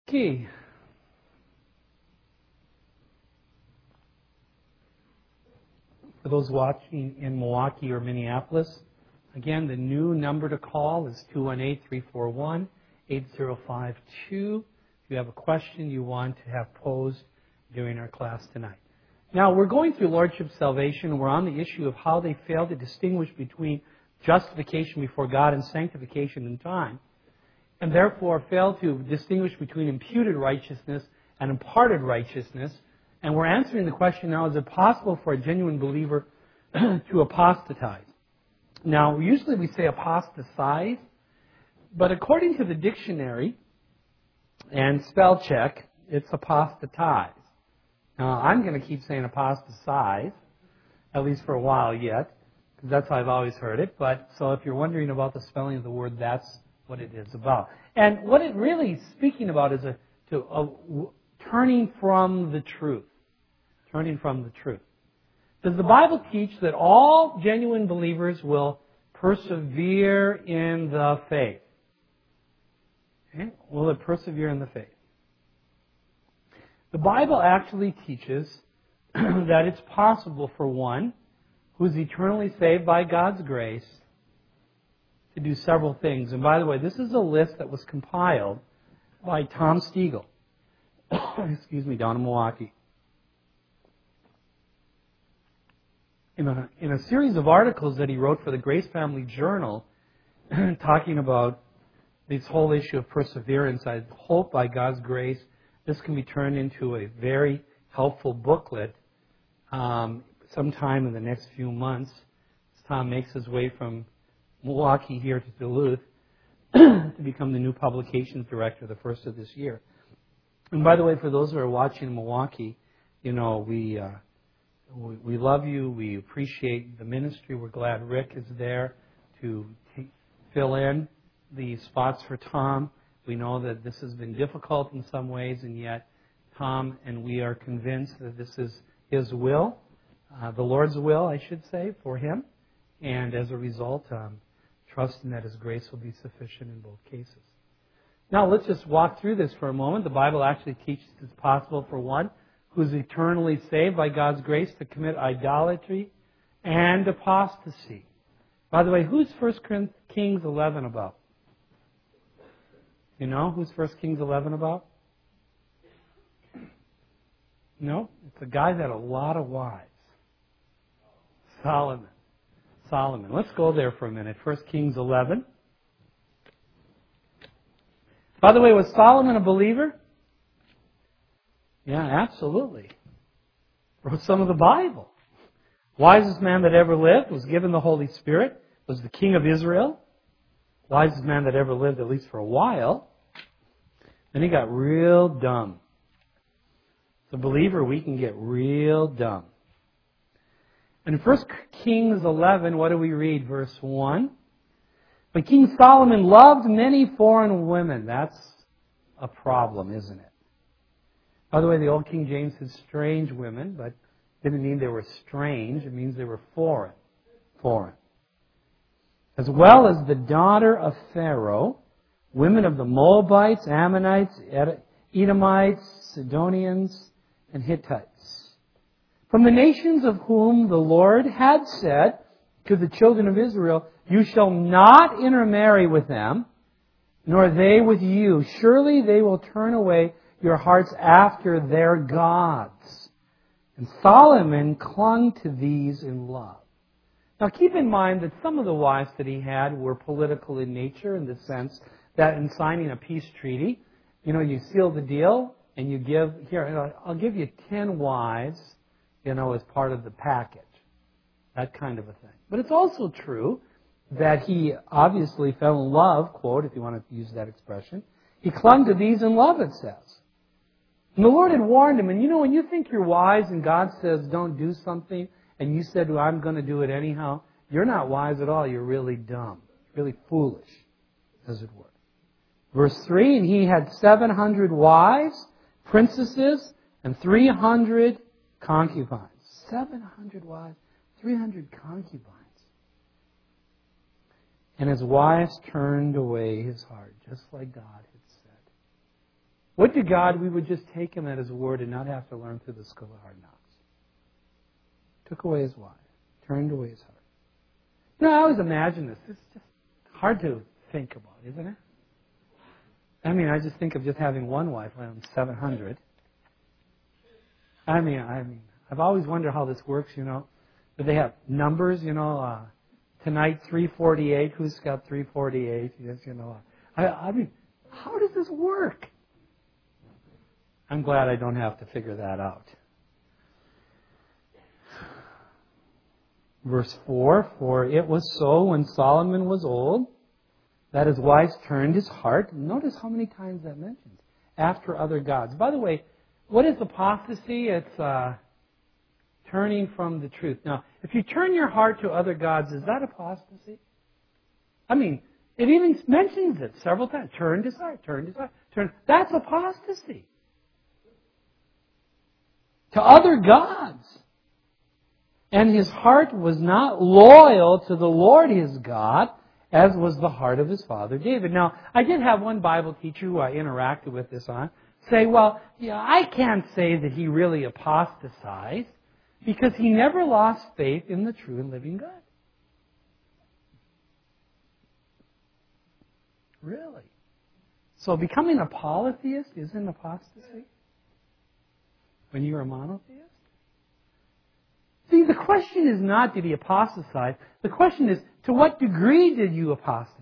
Okay. For those watching in Milwaukee or Minneapolis, again, the new number to call is 218-341-8052. If you have a question you want to have posed during our class tonight. Now, we're going through Lordship Salvation. We're on the issue of how they fail to distinguish between justification before God and sanctification in time, and therefore fail to distinguish between imputed righteousness and imparted righteousness. And we're answering the question now, is it possible for a genuine believer to apostatize? Now, usually we say apostatize, but according to the dictionary and spell check, it's apostatize. Now, I'm going to keep saying apostatize, at least for a while yet, because that's how I've always heard it. But so if you're wondering about the spelling of the word, that's what it is about. And what it really is speaking about is turning from the truth. Turning from the truth. Does the Bible teach that all genuine believers will persevere in the faith? Okay. Will it persevere in the faith? The Bible actually teaches that it's possible for one who is eternally saved by God's grace to do several things. And by the way, this is a list that was compiled by Tom Stiegel, down in Milwaukee. In a series of articles that he wrote for the Grace Family Journal, talking about this whole issue of perseverance, I hope by God's grace this can be turned into a very helpful booklet sometime in the next few months as Tom makes his way from Milwaukee here to Duluth to become the new publications director the first of this year. And by the way, for those who are watching in Milwaukee, we love you. We appreciate the ministry. We're glad Rick is there to fill in the spots for Tom. We know that this has been difficult in some ways, and yet Tom and we are convinced that this is his will, the Lord's will, I should say, for him. And as a result, trusting that His grace will be sufficient in both cases. Now, let's just walk through this for a moment. The Bible actually teaches it's possible for one who's eternally saved by God's grace to commit idolatry and apostasy. By the way, who's 1 Kings 11 about? You know who's 1 Kings 11 about? No? It's a guy that had a lot of wives. Solomon. Let's go there for a minute. 1 Kings 11. By the way, was Solomon a believer? Yeah, absolutely. Wrote some of the Bible. Wisest man that ever lived, was given the Holy Spirit, was the king of Israel. Wisest man that ever lived, at least for a while. Then he got real dumb. As a believer, we can get real dumb. In 1 Kings 11, what do we read? Verse 1. But King Solomon loved many foreign women. That's a problem, isn't it? By the way, the old King James said strange women, but didn't mean they were strange. It means they were foreign. Foreign. As well as the daughter of Pharaoh, women of the Moabites, Ammonites, Edomites, Sidonians, and Hittites. From the nations of whom the Lord had said to the children of Israel, you shall not intermarry with them, nor they with you. Surely they will turn away your hearts after their gods. And Solomon clung to these in love. Now keep in mind that some of the wives that he had were political in nature, in the sense that in signing a peace treaty, you seal the deal and you give, I'll give you 10 wives, as part of the package. That kind of a thing. But it's also true that he obviously fell in love, quote, if you want to use that expression. He clung to these in love, it says. And the Lord had warned him. And when you think you're wise and God says don't do something, and you said, well, I'm going to do it anyhow, you're not wise at all. You're really dumb. Really foolish, as it were. Verse 3, and he had 700 wives, princesses, and 300 concubines. 700 wives, 300 concubines. And his wives turned away his heart, just like God had said. Would to God we would just take him at his word and not have to learn through the school of hard knocks. Took away his wife. Turned away his heart. You know, I always imagine this. It's just hard to think about, isn't it? I mean, I just think of just having one wife when I'm 700. I mean, I've always wondered how this works, you know. Do they have numbers, you know, tonight 348, who's got 348? Yes, you know. I mean, how does this work? I'm glad I don't have to figure that out. Verse 4, for it was so when Solomon was old that his wives turned his heart. Notice how many times that mentions. After other gods. By the way, what is apostasy? It's turning from the truth. Now, if you turn your heart to other gods, is that apostasy? I mean, it even mentions it several times. Turned his heart, turned his heart, turned. That's apostasy. To other gods. And his heart was not loyal to the Lord his God, as was the heart of his father David. Now, I did have one Bible teacher who I interacted with this on say, well, yeah, I can't say that he really apostatized because he never lost faith in the true and living God. Really? So becoming a polytheist isn't apostasy? When you're a monotheist? See, the question is not did he apostatize. The question is, to what degree did you apostatize?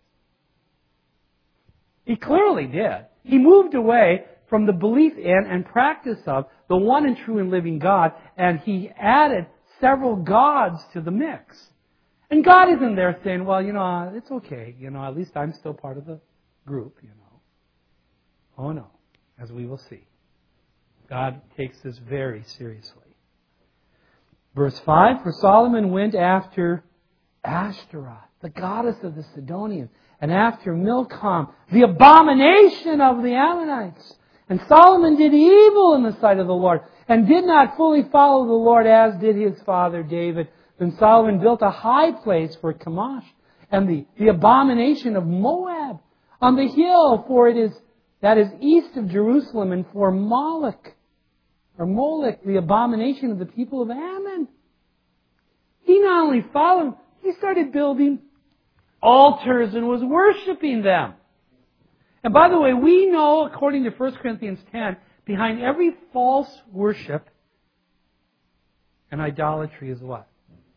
He clearly did. He moved away from the belief in and practice of the one and true and living God, and he added several gods to the mix. And God isn't there saying, well, you know, it's okay. You know, at least I'm still part of the group, you know. Oh, no. As we will see. God takes this very seriously. Verse 5, for Solomon went after Ashtaroth, the goddess of the Sidonians, and after Milcom, the abomination of the Ammonites. And Solomon did evil in the sight of the Lord, and did not fully follow the Lord as did his father David. Then Solomon built a high place for Chemosh, and the abomination of Moab on the hill, for it is that is east of Jerusalem, and for Moloch, the abomination of the people of Ammon. He not only followed, he started building altars and was worshiping them. And by the way, we know, according to 1 Corinthians 10, behind every false worship and idolatry is what?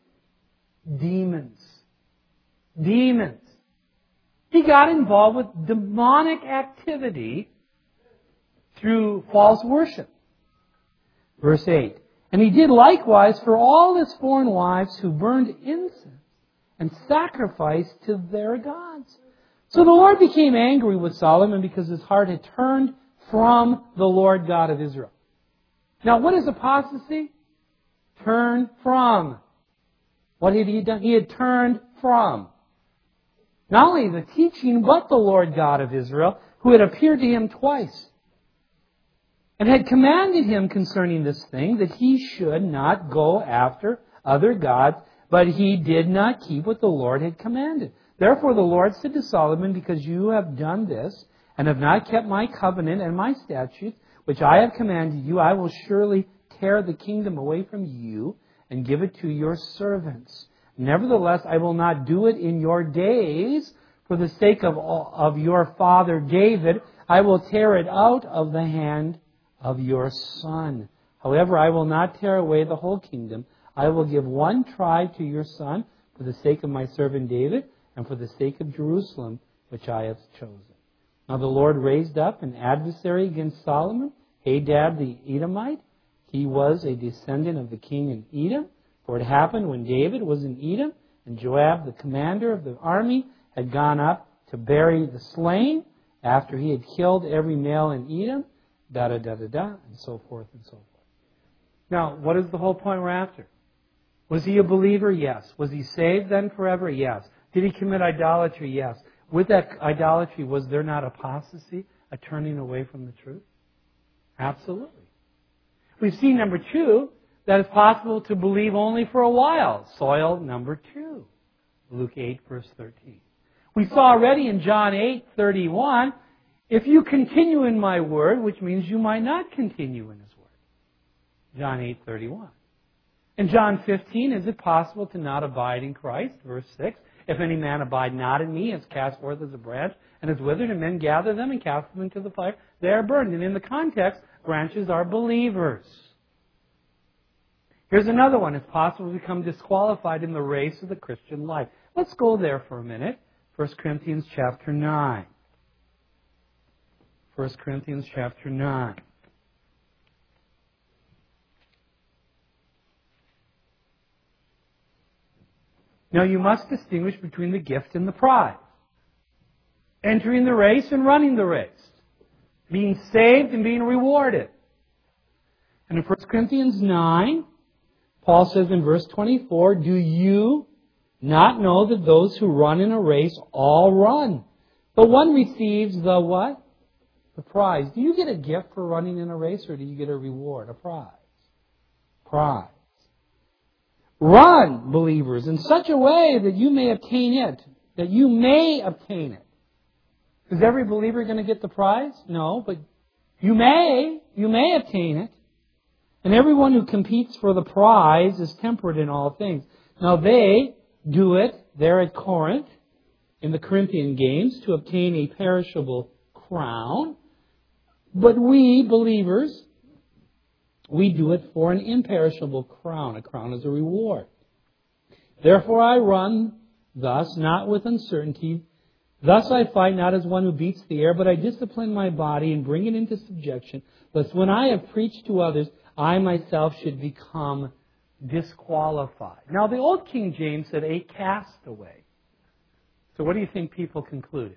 Demons. Demons. He got involved with demonic activity through false worship. Verse 8, and he did likewise for all his foreign wives who burned incense and sacrificed to their gods. So the Lord became angry with Solomon because his heart had turned from the Lord God of Israel. Now, what is apostasy? Turn from. What had he done? He had turned from. Not only the teaching, but the Lord God of Israel, who had appeared to him twice, and had commanded him concerning this thing, that he should not go after other gods, but he did not keep what the Lord had commanded. Therefore the Lord said to Solomon, because you have done this, and have not kept my covenant and my statutes, which I have commanded you, I will surely tear the kingdom away from you, and give it to your servants. Nevertheless, I will not do it in your days, for the sake of your father David. I will tear it out of the hand of your son. However, I will not tear away the whole kingdom. I will give one tribe to your son for the sake of my servant David and for the sake of Jerusalem, which I have chosen. Now the Lord raised up an adversary against Solomon, Hadad the Edomite. He was a descendant of the king in Edom. For it happened when David was in Edom, and Joab, the commander of the army, had gone up to bury the slain after he had killed every male in Edom, and so forth and so forth. Now, what is the whole point we're after? Was he a believer? Yes. Was he saved then forever? Yes. Did he commit idolatry? Yes. With that idolatry, was there not apostasy, a turning away from the truth? Absolutely. We've seen, number 2, that it's possible to believe only for a while. Soil, number 2. Luke 8, verse 13. We saw already in John 8:31, if you continue in my word, which means you might not continue in his word. John 8:31. In John 15, is it possible to not abide in Christ? Verse 6, if any man abide not in me, is cast forth as a branch and is withered, and men gather them and cast them into the fire. They are burned. And in the context, branches are believers. Here's another one. It's possible to become disqualified in the race of the Christian life. Let's go there for a minute. 1 Corinthians chapter 9. 1 Corinthians chapter 9. Now you must distinguish between the gift and the prize. Entering the race and running the race. Being saved and being rewarded. And in 1 Corinthians 9, Paul says in verse 24, do you not know that those who run in a race all run? But one receives the what? The prize. Do you get a gift for running in a race, or do you get a reward, a prize? Prize. Run, believers, in such a way that you may obtain it. That you may obtain it. Is every believer going to get the prize? No, but you may obtain it. And everyone who competes for the prize is temperate in all things. Now they do it there at Corinth, in the Corinthian games, to obtain a perishable crown. But we, believers, we do it for an imperishable crown. A crown is a reward. Therefore I run thus, not with uncertainty. Thus I fight not as one who beats the air, but I discipline my body and bring it into subjection, lest when I have preached to others, I myself should become disqualified. Now the old King James said a castaway. So what do you think people concluded?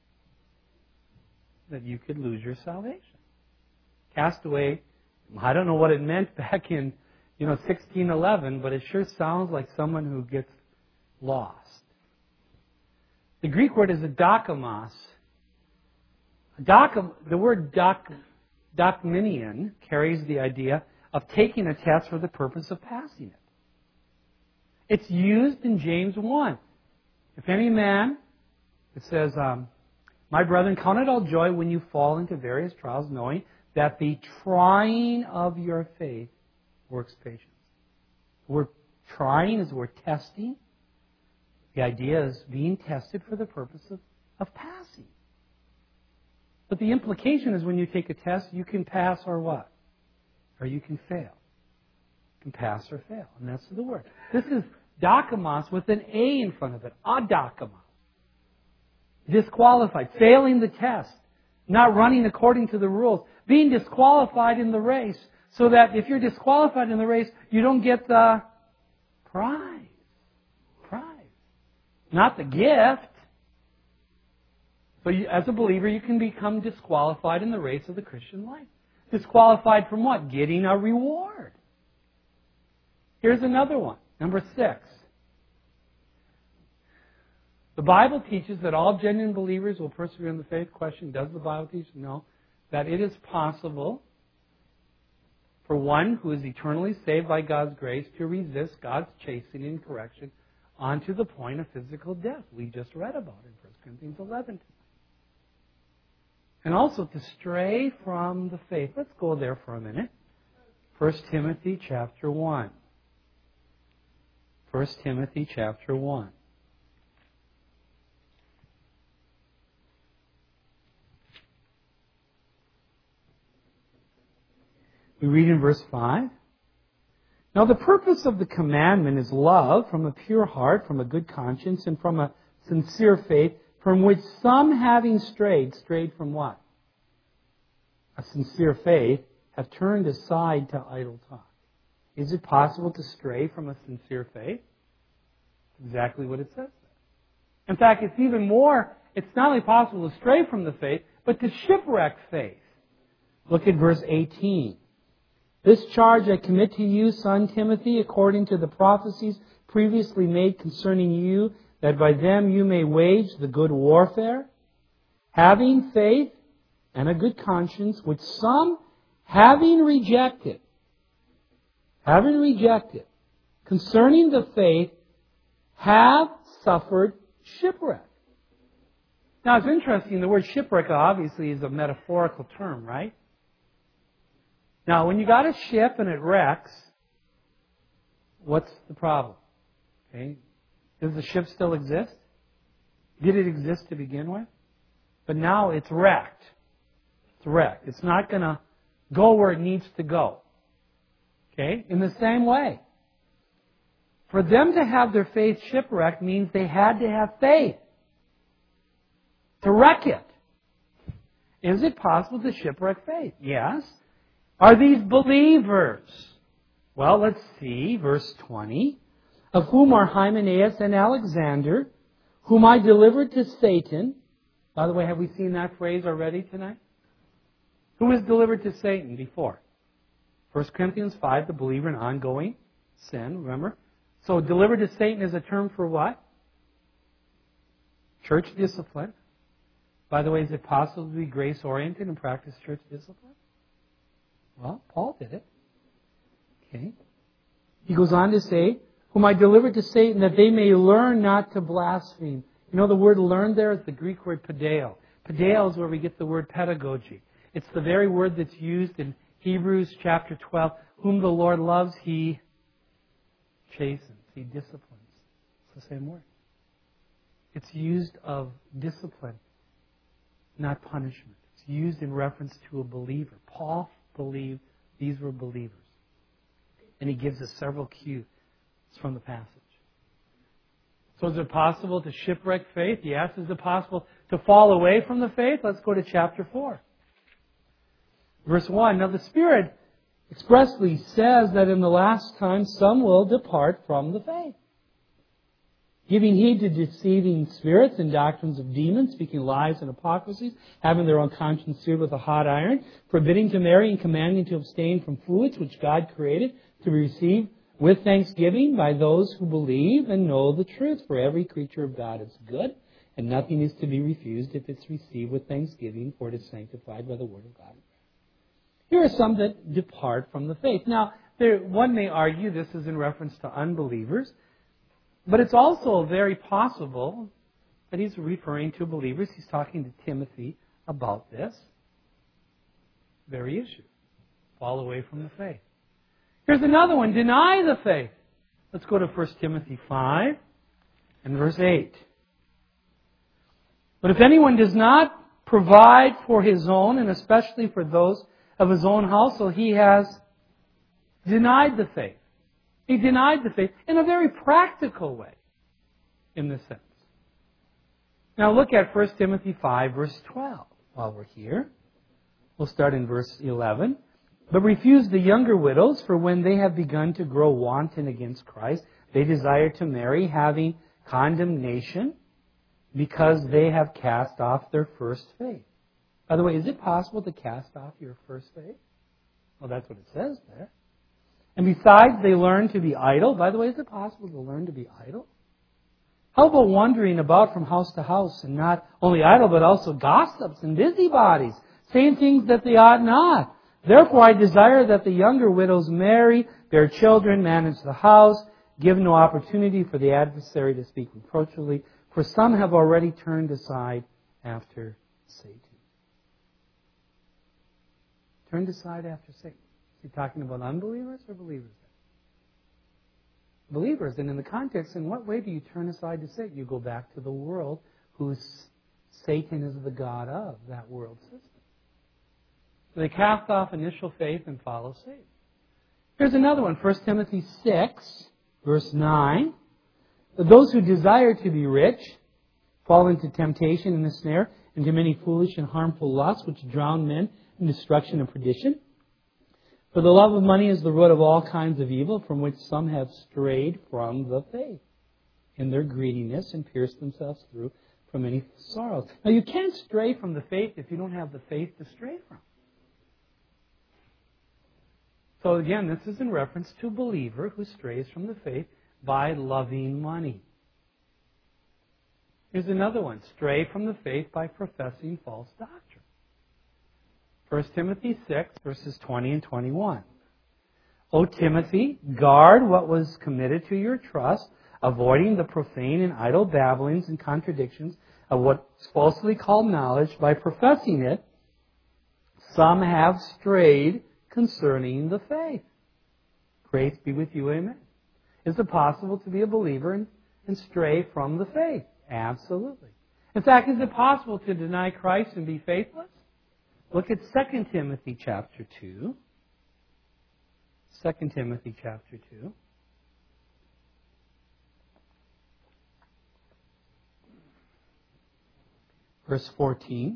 That you could lose your salvation. Castaway, I don't know what it meant back in 1611, but it sure sounds like someone who gets lost. The Greek word is adokimos. The word dokminion carries the idea of taking a test for the purpose of passing it. It's used in James 1. If any man, it says, my brethren, count it all joy when you fall into various trials, knowing that the trying of your faith works patience. The word trying is the word testing. The idea is being tested for the purpose of passing. But the implication is when you take a test, you can pass or what? Or you can fail. You can pass or fail. And that's the word. This is dokimos with an A in front of it. Adokimos. Disqualified. Failing the test. Not running according to the rules. Being disqualified in the race. So that if you're disqualified in the race, you don't get the prize. Not the gift. But as a believer, you can become disqualified in the race of the Christian life. Disqualified from what? Getting a reward. Here's another one. Number 6. The Bible teaches that all genuine believers will persevere in the faith. Question, does the Bible teach? No. That it is possible for one who is eternally saved by God's grace to resist God's chastening and correction onto the point of physical death. We just read about it in 1 Corinthians 11. And also to stray from the faith. Let's go there for a minute. 1 Timothy chapter 1. 1 Timothy chapter 1. We read in verse 5. Now the purpose of the commandment is love from a pure heart, from a good conscience, and from a sincere faith, from which some having strayed from what? A sincere faith, have turned aside to idle talk. Is it possible to stray from a sincere faith? Exactly what it says there. In fact, it's even more, it's not only possible to stray from the faith, but to shipwreck faith. Look at verse 18. This charge I commit to you, son Timothy, according to the prophecies previously made concerning you, that by them you may wage the good warfare, having faith and a good conscience, which some, having rejected, concerning the faith, have suffered shipwreck. Now, it's interesting. The word shipwreck obviously is a metaphorical term, right? Now, when you got a ship and it wrecks, what's the problem? Okay. Does the ship still exist? Did it exist to begin with? But now it's wrecked. It's wrecked. It's not going to go where it needs to go. Okay? In the same way, for them to have their faith shipwrecked means they had to have faith to wreck it. Is it possible to shipwreck faith? Yes. Are these believers? Well, let's see, verse 20. Of whom are Hymenaeus and Alexander, whom I delivered to Satan. By the way, have we seen that phrase already tonight? Who was delivered to Satan before? 1 Corinthians 5, the believer in ongoing sin, remember? So delivered to Satan is a term for what? Church discipline. By the way, is it possible to be grace-oriented and practice church discipline? Well, Paul did it. Okay. He goes on to say, whom I delivered to Satan, that they may learn not to blaspheme. You know, the word learn there is the Greek word padeo. Padeo is where we get the word pedagogy. It's the very word that's used in Hebrews chapter 12. Whom the Lord loves, He chastens. He disciplines. It's the same word. It's used of discipline, not punishment. It's used in reference to a believer. Paul believed these were believers. And he gives us several cues from the passage. So is it possible to shipwreck faith? Yes. Is it possible to fall away from the faith? Let's go to chapter 4. Verse 1. Now the Spirit expressly says that in the last time some will depart from the faith, giving heed to deceiving spirits and doctrines of demons, speaking lies and hypocrisies, having their own conscience seared with a hot iron, forbidding to marry and commanding to abstain from foods which God created to be received with thanksgiving by those who believe and know the truth. For every creature of God is good, and nothing is to be refused if it's received with thanksgiving, for it is sanctified by the word of God. Here are some that depart from the faith. Now, one may argue this is in reference to unbelievers, but it's also very possible that he's referring to believers. He's talking to Timothy about this very issue. Fall away from the faith. Here's another one. Deny the faith. Let's go to 1 Timothy 5 and verse 8. But if anyone does not provide for his own, and especially for those of his own household, he has denied the faith. He denied the faith in a very practical way, in this sense. Now look at 1 Timothy 5, verse 12. While we're here, we'll start in verse 11. But refuse the younger widows, for when they have begun to grow wanton against Christ, they desire to marry, having condemnation, because they have cast off their first faith. By the way, is it possible to cast off your first faith? Well, that's what it says there. And besides, they learn to be idle. By the way, is it possible to learn to be idle? How about wandering about from house to house, and not only idle, but also gossips and busybodies, saying things that they ought not? Therefore, I desire that the younger widows marry, bear children, manage the house, give no opportunity for the adversary to speak reproachfully, for some have already turned aside after Satan. Turned aside after Satan. Is he talking about unbelievers or believers? Believers. And in the context, in what way do you turn aside to Satan? You go back to the world whose Satan is the god of, that world system. So they cast off initial faith and follow Satan. Here's another one, 1 Timothy 6, verse 9. But those who desire to be rich fall into temptation and a snare, into many foolish and harmful lusts, which drown men in destruction and perdition. For the love of money is the root of all kinds of evil, from which some have strayed from the faith in their greediness and pierced themselves through from many sorrows. Now, you can't stray from the faith if you don't have the faith to stray from. So again, this is in reference to a believer who strays from the faith by loving money. Here's another one. Stray from the faith by professing false doctrine. 1 Timothy 6, verses 20 and 21. O Timothy, guard what was committed to your trust, avoiding the profane and idle babblings and contradictions of what's falsely called knowledge, by professing it, some have strayed concerning the faith. Grace be with you, amen. Is it possible to be a believer and stray from the faith? Absolutely. In fact, is it possible to deny Christ and be faithless? Look at 2 Timothy chapter 2. 2 Timothy chapter 2. Verse 14.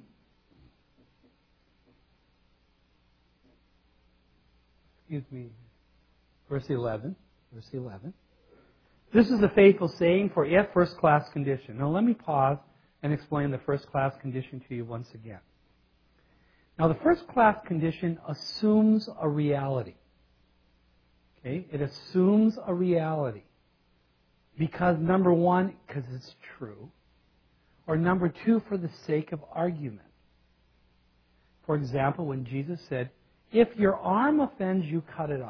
Excuse me. Verse 11. Verse 11. This is a faithful saying for a first-class condition. Now let me pause and explain the first-class condition to you once again. Now the first-class condition assumes a reality. Okay? It assumes a reality. Because number one, because it's true. Or number two, for the sake of argument. For example, when Jesus said, if your arm offends you, cut it off.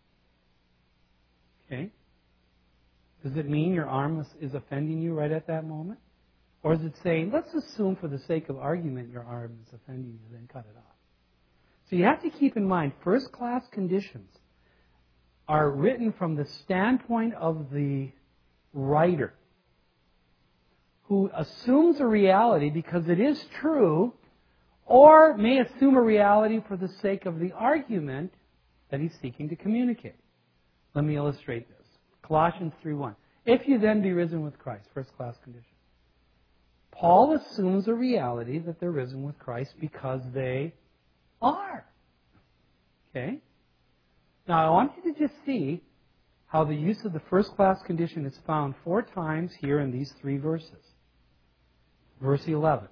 Okay? Does it mean your arm is offending you right at that moment? Or is it saying, let's assume for the sake of argument your arm is offending you, then cut it off? So you have to keep in mind, first-class conditions are written from the standpoint of the writer, who assumes a reality because it is true, or may assume a reality for the sake of the argument that he's seeking to communicate. Let me illustrate this. Colossians 3:1. If you then be risen with Christ, first-class condition. Paul assumes a reality that they're risen with Christ because they are. Okay? Now I want you to just see how the use of the first-class condition is found 4 times here in these 3 verses. Verse 11.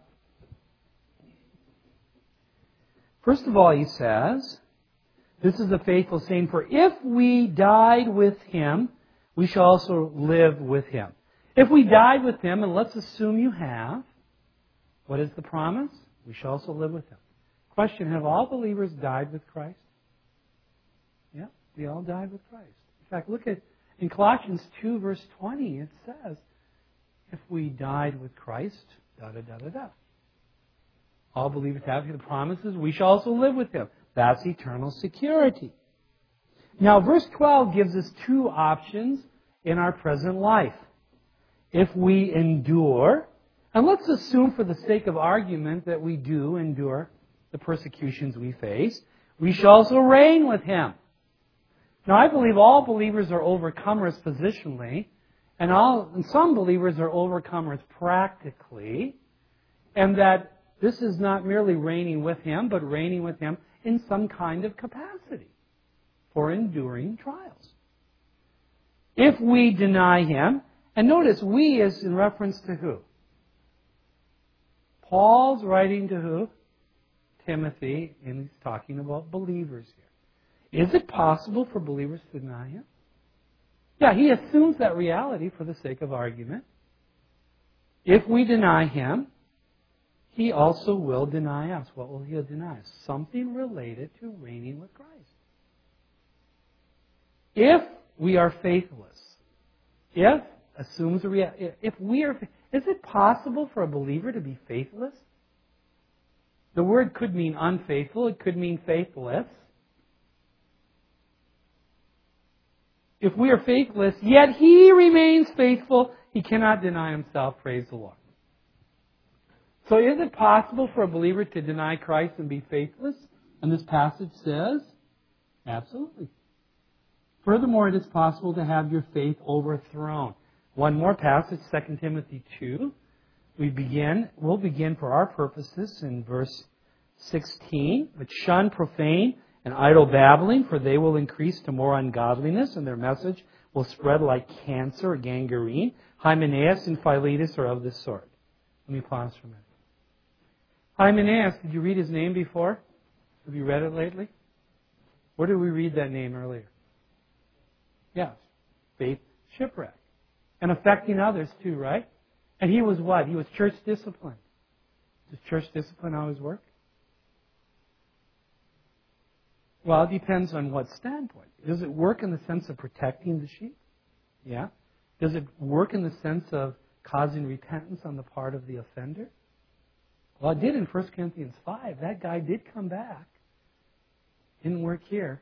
First of all, he says, this is a faithful saying, for if we died with him, we shall also live with him. If we died with him, and let's assume you have, what is the promise? We shall also live with him. Question, have all believers died with Christ? Yeah, we all died with Christ. In fact, look at, in Colossians 2 verse 20, it says, if we died with Christ, da-da-da-da-da. All believers have the promises, we shall also live with him. That's eternal security. Now, verse 12 gives us 2 options in our present life. If we endure, and let's assume for the sake of argument that we do endure the persecutions we face, we shall also reign with him. Now, I believe all believers are overcomers positionally, and some believers are overcomers practically, and that this is not merely reigning with him, but reigning with him in some kind of capacity for enduring trials. If we deny him, and notice, we is in reference to who? Paul's writing to who? Timothy, and he's talking about believers here. Is it possible for believers to deny him? Yeah, he assumes that reality for the sake of argument. If we deny him, he also will deny us. What will he deny us? Something related to reigning with Christ. If we are faithless, if we are, is it possible for a believer to be faithless? The word could mean unfaithful. It could mean faithless. If we are faithless, yet he remains faithful, he cannot deny himself. Praise the Lord. So is it possible for a believer to deny Christ and be faithless? And this passage says, absolutely. Furthermore, it is possible to have your faith overthrown. One more passage, 2 Timothy 2. We'll begin for our purposes in verse 16. But shun profane and idle babbling, for they will increase to more ungodliness, and their message will spread like cancer or gangrene. Hymenaeus and Philetus are of this sort. Let me pause for a minute. Hymenaeus, did you read his name before? Have you read it lately? Where did we read that name earlier? Yes. Faith shipwreck. And affecting others too, right? And he was what? He was church discipline. Does church discipline always work? Well, it depends on what standpoint. Does it work in the sense of protecting the sheep? Yeah. Does it work in the sense of causing repentance on the part of the offender? Well, it did in 1 Corinthians 5. That guy did come back. Didn't work here.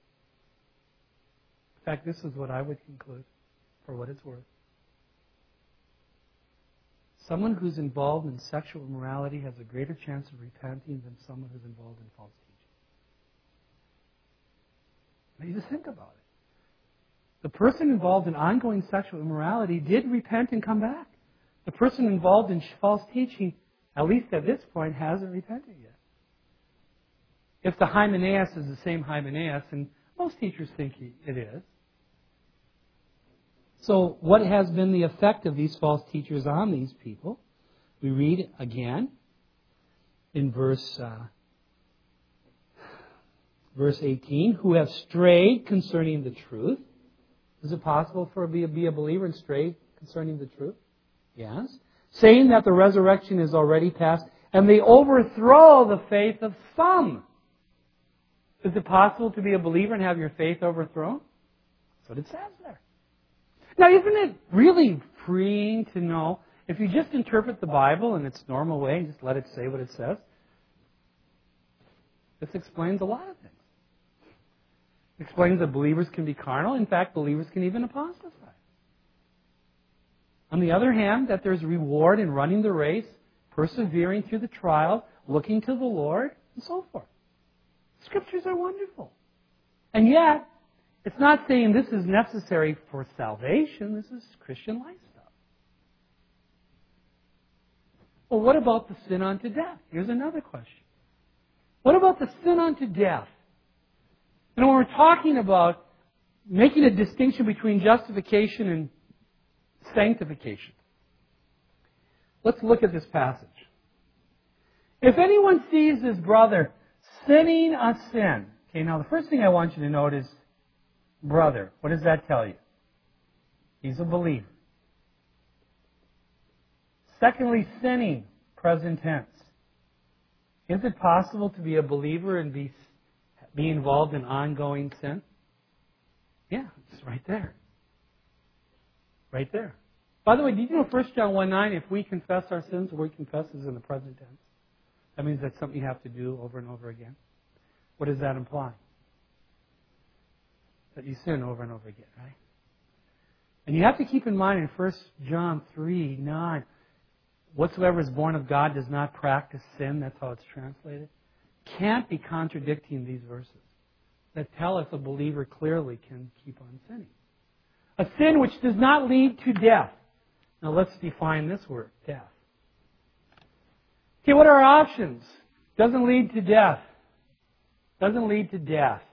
In fact, this is what I would conclude, for what it's worth. Someone who's involved in sexual immorality has a greater chance of repenting than someone who's involved in false teaching. Now you just think about it. The person involved in ongoing sexual immorality did repent and come back. The person involved in false teaching, at least at this point, hasn't repented yet. If the Hymenaeus is the same Hymenaeus, and most teachers think it is. So what has been the effect of these false teachers on these people? We read again in verse 18, who have strayed concerning the truth. Is it possible for be a believer and stray concerning the truth? Yes. Saying that the resurrection is already past, and they overthrow the faith of some. Is it possible to be a believer and have your faith overthrown? That's what it says there. Now, isn't it really freeing to know, if you just interpret the Bible in its normal way and just let it say what it says, this explains a lot of things. It explains that believers can be carnal. In fact, believers can even apostatize. On the other hand, that there's reward in running the race, persevering through the trial, looking to the Lord, and so forth. Scriptures are wonderful. And yet, it's not saying this is necessary for salvation. This is Christian life stuff. Well, what about the sin unto death? Here's another question. What about the sin unto death? And when we're talking about making a distinction between justification and sanctification, let's look at this passage. If anyone sees his brother sinning a sin, okay, now the first thing I want you to note is brother. What does that tell you? He's a believer. Secondly, sinning, present tense. Is it possible to be a believer and be involved in ongoing sin? Yeah, it's right there. Right there. By the way, did you know 1 John 1:9, if we confess our sins, the word confess is in the present tense. That means that's something you have to do over and over again. What does that imply? That you sin over and over again, right? And you have to keep in mind in 1 John 3:9, whatsoever is born of God does not practice sin. That's how it's translated. Can't be contradicting these verses that tell us a believer clearly can keep on sinning. A sin which does not lead to death. Now let's define this word, death. Okay, what are our options? Doesn't lead to death. Doesn't lead to death.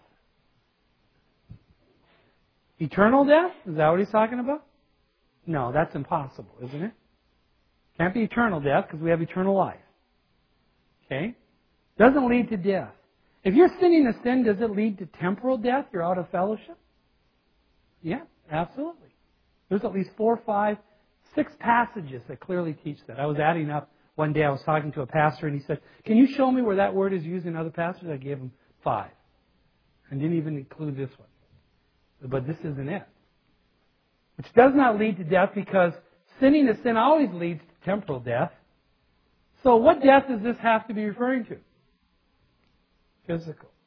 Eternal death? Is that what he's talking about? No, that's impossible, isn't it? Can't be eternal death because we have eternal life. Okay? Doesn't lead to death. If you're sinning a sin, does it lead to temporal death? You're out of fellowship? Yeah, absolutely. There's at least 4, 5, 6 passages that clearly teach that. I was adding up one day. I was talking to a pastor and he said, "Can you show me where that word is used in other passages?" I gave him 5. And didn't even include this one. But this isn't it. Which does not lead to death because sinning a sin always leads to temporal death. So what death does this have to be referring to? Physical.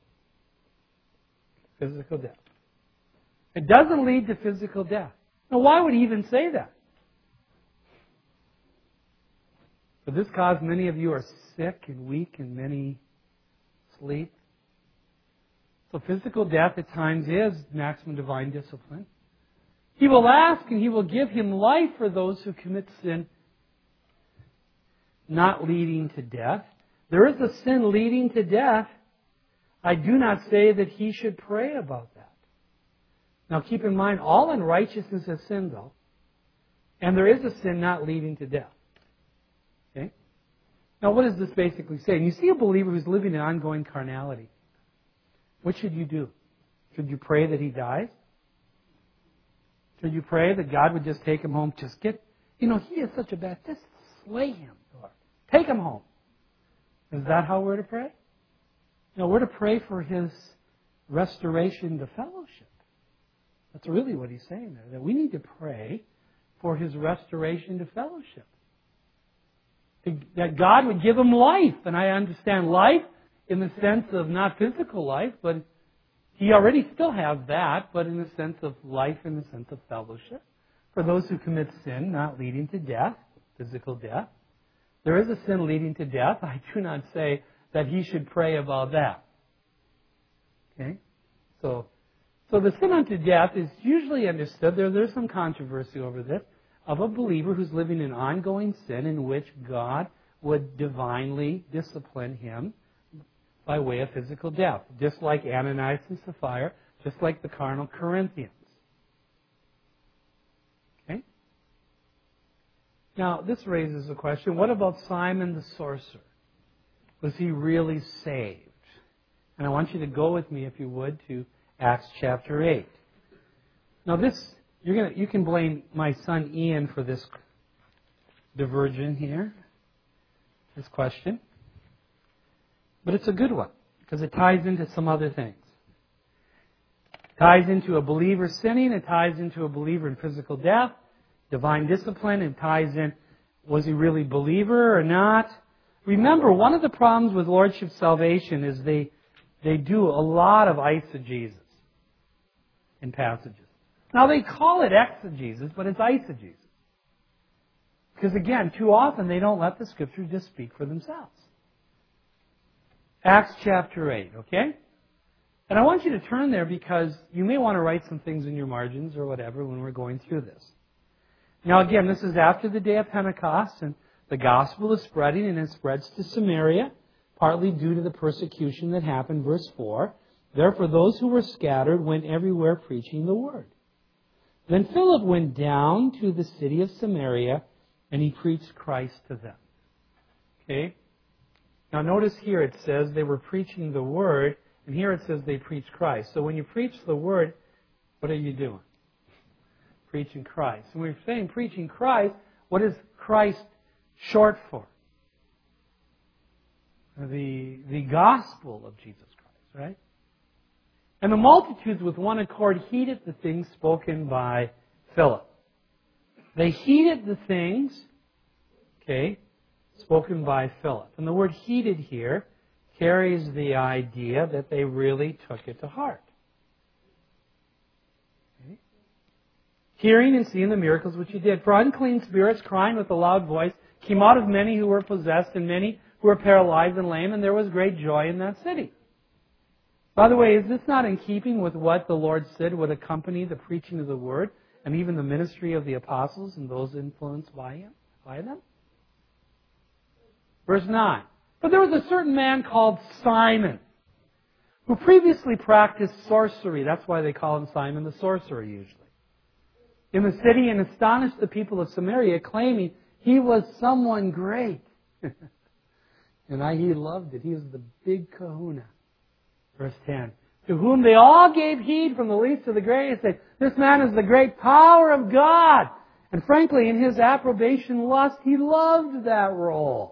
Physical death. It doesn't lead to physical death. Now why would he even say that? For this cause many of you are sick and weak and many sleep. So physical death at times is maximum divine discipline. He will ask and He will give him life for those who commit sin, not leading to death. There is a sin leading to death. I do not say that he should pray about that. Now keep in mind, all unrighteousness is sin though. And there is a sin not leading to death. Okay? Now what does this basically say? And you see a believer who's living in ongoing carnality. What should you do? Should you pray that he dies? Should you pray that God would just take him home? Just get, he is such a bad, just slay him, Lord. Take him home. Is that how we're to pray? No, we're to pray for his restoration to fellowship. That's really what he's saying there. That we need to pray for His restoration to fellowship. That God would give them life. And I understand life in the sense of not physical life, but He already still has that, but in the sense of life, in the sense of fellowship. For those who commit sin, not leading to death, physical death. There is a sin leading to death. I do not say that he should pray about that. Okay? So the sin unto death is usually understood, there's some controversy over this, of a believer who's living in ongoing sin in which God would divinely discipline him by way of physical death. Just like Ananias and Sapphira, just like the carnal Corinthians. Okay? Now, this raises a question. What about Simon the sorcerer? Was he really saved? And I want you to go with me, if you would, to Acts chapter 8. Now this, you can blame my son Ian for this diversion here, this question. But it's a good one, because it ties into some other things. It ties into a believer sinning, it ties into a believer in physical death, divine discipline, it ties in, was he really a believer or not? Remember, one of the problems with Lordship Salvation is they do a lot of eisegesis in passages. Now they call it exegesis, but it's eisegesis. Because again, too often they don't let the Scriptures just speak for themselves. Acts chapter 8, okay? And I want you to turn there because you may want to write some things in your margins or whatever when we're going through this. Now again, this is after the day of Pentecost, and the gospel is spreading, and it spreads to Samaria, partly due to the persecution that happened, verse 4. Therefore those who were scattered went everywhere preaching the word. Then Philip went down to the city of Samaria, and he preached Christ to them. Okay? Now notice here it says they were preaching the word, and here it says they preached Christ. So when you preach the word, what are you doing? Preaching Christ. And when we're saying preaching Christ, what is Christ short for? The gospel of Jesus Christ, right? And the multitudes with one accord heeded the things spoken by Philip. They heeded the things, okay, spoken by Philip. And the word heeded here carries the idea that they really took it to heart. Okay? Hearing and seeing the miracles which he did. For unclean spirits, crying with a loud voice, came out of many who were possessed, and many who were paralyzed and lame, and there was great joy in that city. By the way, is this not in keeping with what the Lord said would accompany the preaching of the word and even the ministry of the apostles and those influenced by them? Verse 9. But there was a certain man called Simon who previously practiced sorcery. That's why they call him Simon the sorcerer usually. In the city, and astonished the people of Samaria, claiming he was someone great. And he loved it. He was the big kahuna. Verse 10. To whom they all gave heed from the least to the greatest. They said, this man is the great power of God. And frankly, in his approbation lust, he loved that role.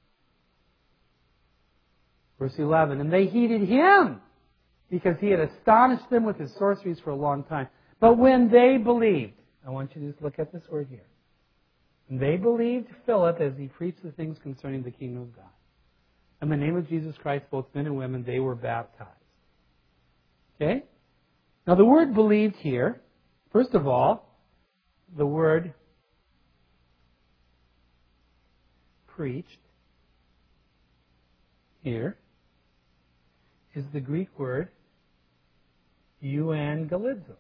Verse 11. And they heeded him because he had astonished them with his sorceries for a long time. But when they believed, I want you to just look at this word here. They believed Philip as he preached the things concerning the kingdom of God. In the name of Jesus Christ, both men and women, they were baptized. Okay? Now the word believed here, first of all, the word preached here is the Greek word euangelizo.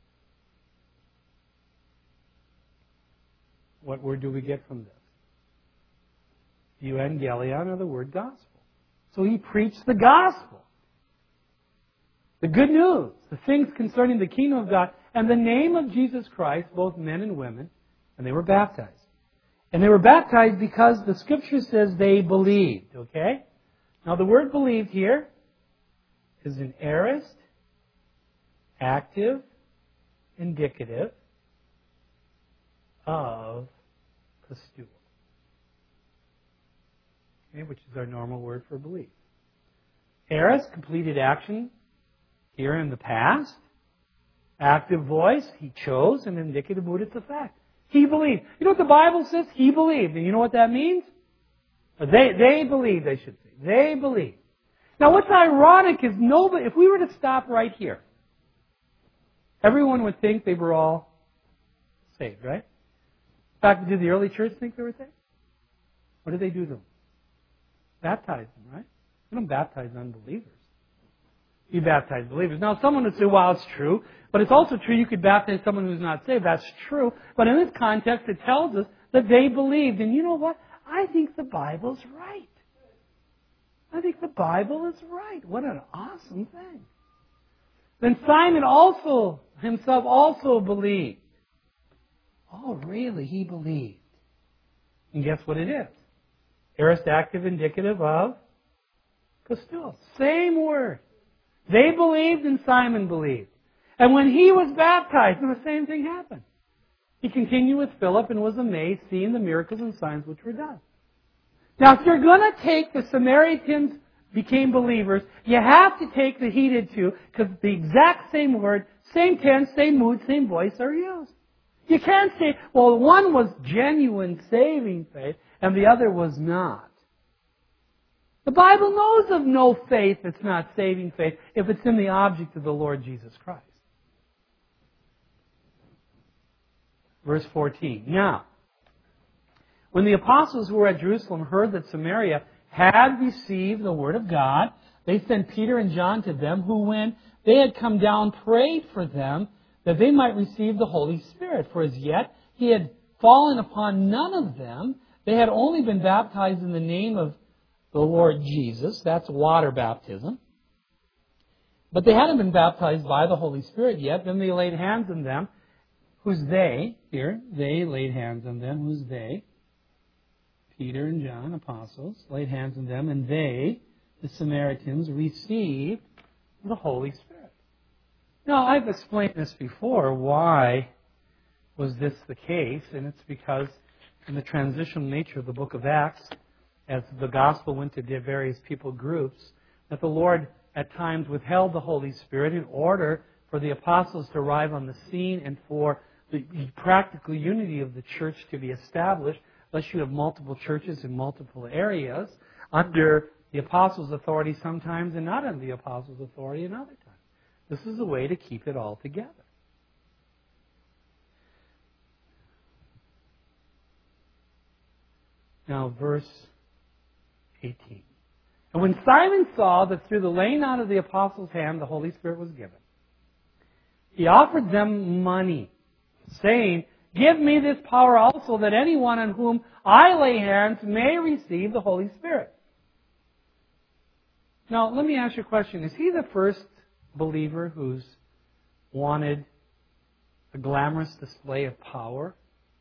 What word do we get from this? Evangelion, or the word gospel. So he preached the gospel. The good news, the things concerning the kingdom of God, and the name of Jesus Christ, both men and women, and they were baptized. And they were baptized because the Scripture says they believed, okay? Now the word believed here is an aorist, active, indicative of pisteuo. Okay, which is our normal word for belief. Aorist, completed action here in the past. Active voice, he chose, and indicative mood, it's a fact. He believed. You know what the Bible says? He believed. And you know what that means? They believed, I should say. They believed. Now what's ironic is nobody, if we were to stop right here, everyone would think they were all saved, right? In fact, did the early church think they were saved? What did they do to them? Baptize them, right? They don't baptize unbelievers. You baptize believers. Now, someone would say, well, it's true, but it's also true you could baptize someone who's not saved. That's true. But in this context, it tells us that they believed. And you know what? I think the Bible's right. I think the Bible is right. What an awesome thing. Then Simon himself also believed. Oh, really? He believed. And guess what it is? Aorist active indicative of pistuo. Same word. They believed and Simon believed. And when he was baptized, the same thing happened. He continued with Philip and was amazed, seeing the miracles and signs which were done. Now, if you're going to take the Samaritans became believers, you have to take the heated too, because the exact same word, same tense, same mood, same voice are used. You can't say, well, one was genuine saving faith and the other was not. The Bible knows of no faith that's not saving faith if it's in the object of the Lord Jesus Christ. Verse 14. Now, when the apostles who were at Jerusalem heard that Samaria had received the word of God, they sent Peter and John to them, who, when they had come down, prayed for them that they might receive the Holy Spirit. For as yet he had fallen upon none of them. They had only been baptized in the name of the Lord Jesus. That's water baptism. But they hadn't been baptized by the Holy Spirit yet. Then they laid hands on them. Who's they? Here, they laid hands on them. Who's they? Peter and John, apostles, laid hands on them, and they, the Samaritans, received the Holy Spirit. Now, I've explained this before. Why was this the case? And it's because in the transitional nature of the book of Acts, as the gospel went to various people groups, that the Lord at times withheld the Holy Spirit in order for the apostles to arrive on the scene and for the practical unity of the church to be established, unless you have multiple churches in multiple areas, under the apostles' authority sometimes and not under the apostles' authority another time. This is a way to keep it all together. Now, verse 18. And when Simon saw that through the laying out of the apostles' hand the Holy Spirit was given, he offered them money, saying, "Give me this power also, that anyone on whom I lay hands may receive the Holy Spirit." Now, let me ask you a question. Is he the first believer who's wanted a glamorous display of power?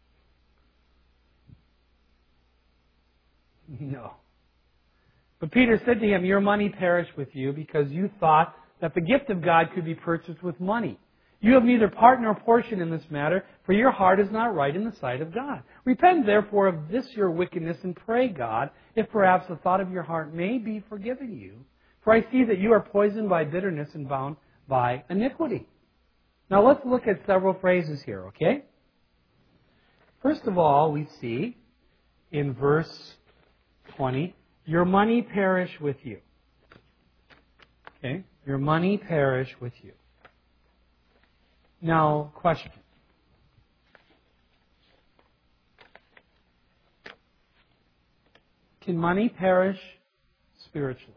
No. But Peter said to him, "Your money perish with you, because you thought that the gift of God could be purchased with money. You have neither part nor portion in this matter, for your heart is not right in the sight of God. Repent therefore of this your wickedness, and pray God, if perhaps the thought of your heart may be forgiven you. For I see that you are poisoned by bitterness and bound by iniquity." Now let's look at several phrases here, okay? First of all, we see in verse 20, your money perish with you. Okay? Your money perish with you. Now, question. Can money perish spiritually?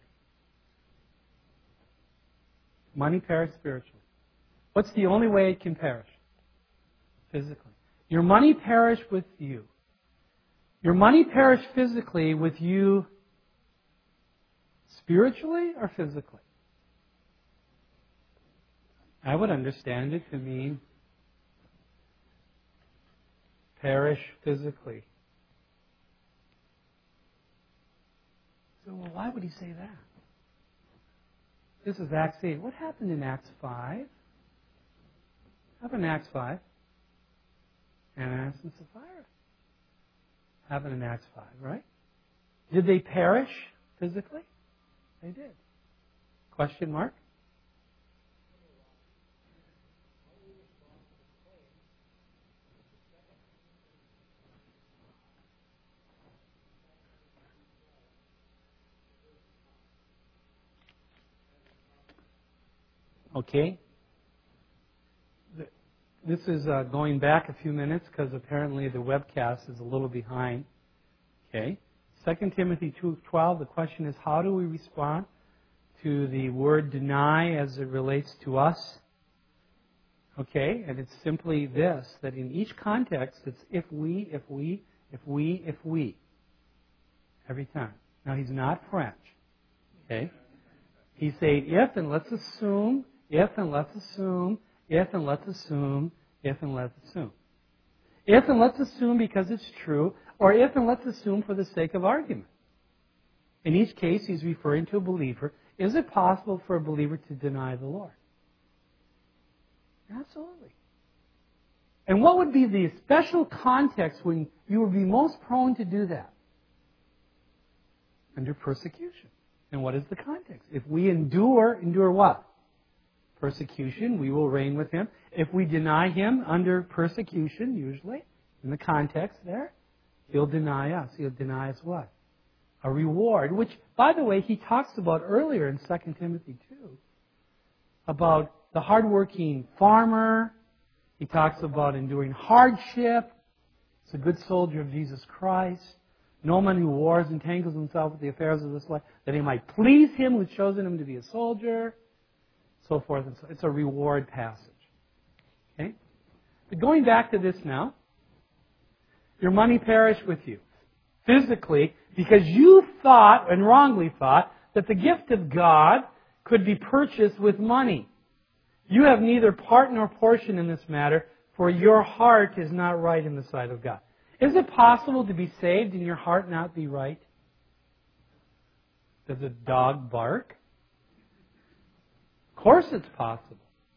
Money perish spiritually. What's the only way it can perish? Physically. Your money perish with you. Your money perish physically with you spiritually or physically? I would understand it to mean perish physically. So, well, why would he say that? This is Acts 8. What happened in Acts 5? What happened in Acts 5? Ananias and Sapphira. Happened in Acts 5, right? Did they perish physically? They did. Question mark? Okay? This is going back a few minutes because apparently the webcast is a little behind. Okay? 2 Timothy 2:12, the question is, how do we respond to the word deny as it relates to us? Okay? And it's simply this, that in each context, it's if we. Every time. Now, he's not French. Okay? He's saying if and let's assume, if and let's assume, if and let's assume, if and let's assume. If and let's assume because it's true, or if and let's assume for the sake of argument. In each case, he's referring to a believer. Is it possible for a believer to deny the Lord? Absolutely. And what would be the special context when you would be most prone to do that? Under persecution. And what is the context? If we endure what? Persecution, we will reign with Him. If we deny Him under persecution, usually, in the context there, He'll deny us. He'll deny us what? A reward, which, by the way, he talks about earlier in 2 Timothy 2, about the hardworking farmer. He talks about enduring hardship. It's a good soldier of Jesus Christ. No man who wars entangles himself with the affairs of this life, that he might please Him who's chosen him to be a soldier, so forth and so on. It's a reward passage. Okay? But going back to this now, your money perished with you. Physically, because you thought, and wrongly thought, that the gift of God could be purchased with money. You have neither part nor portion in this matter, for your heart is not right in the sight of God. Is it possible to be saved and your heart not be right? Does a dog bark? Of course it's possible.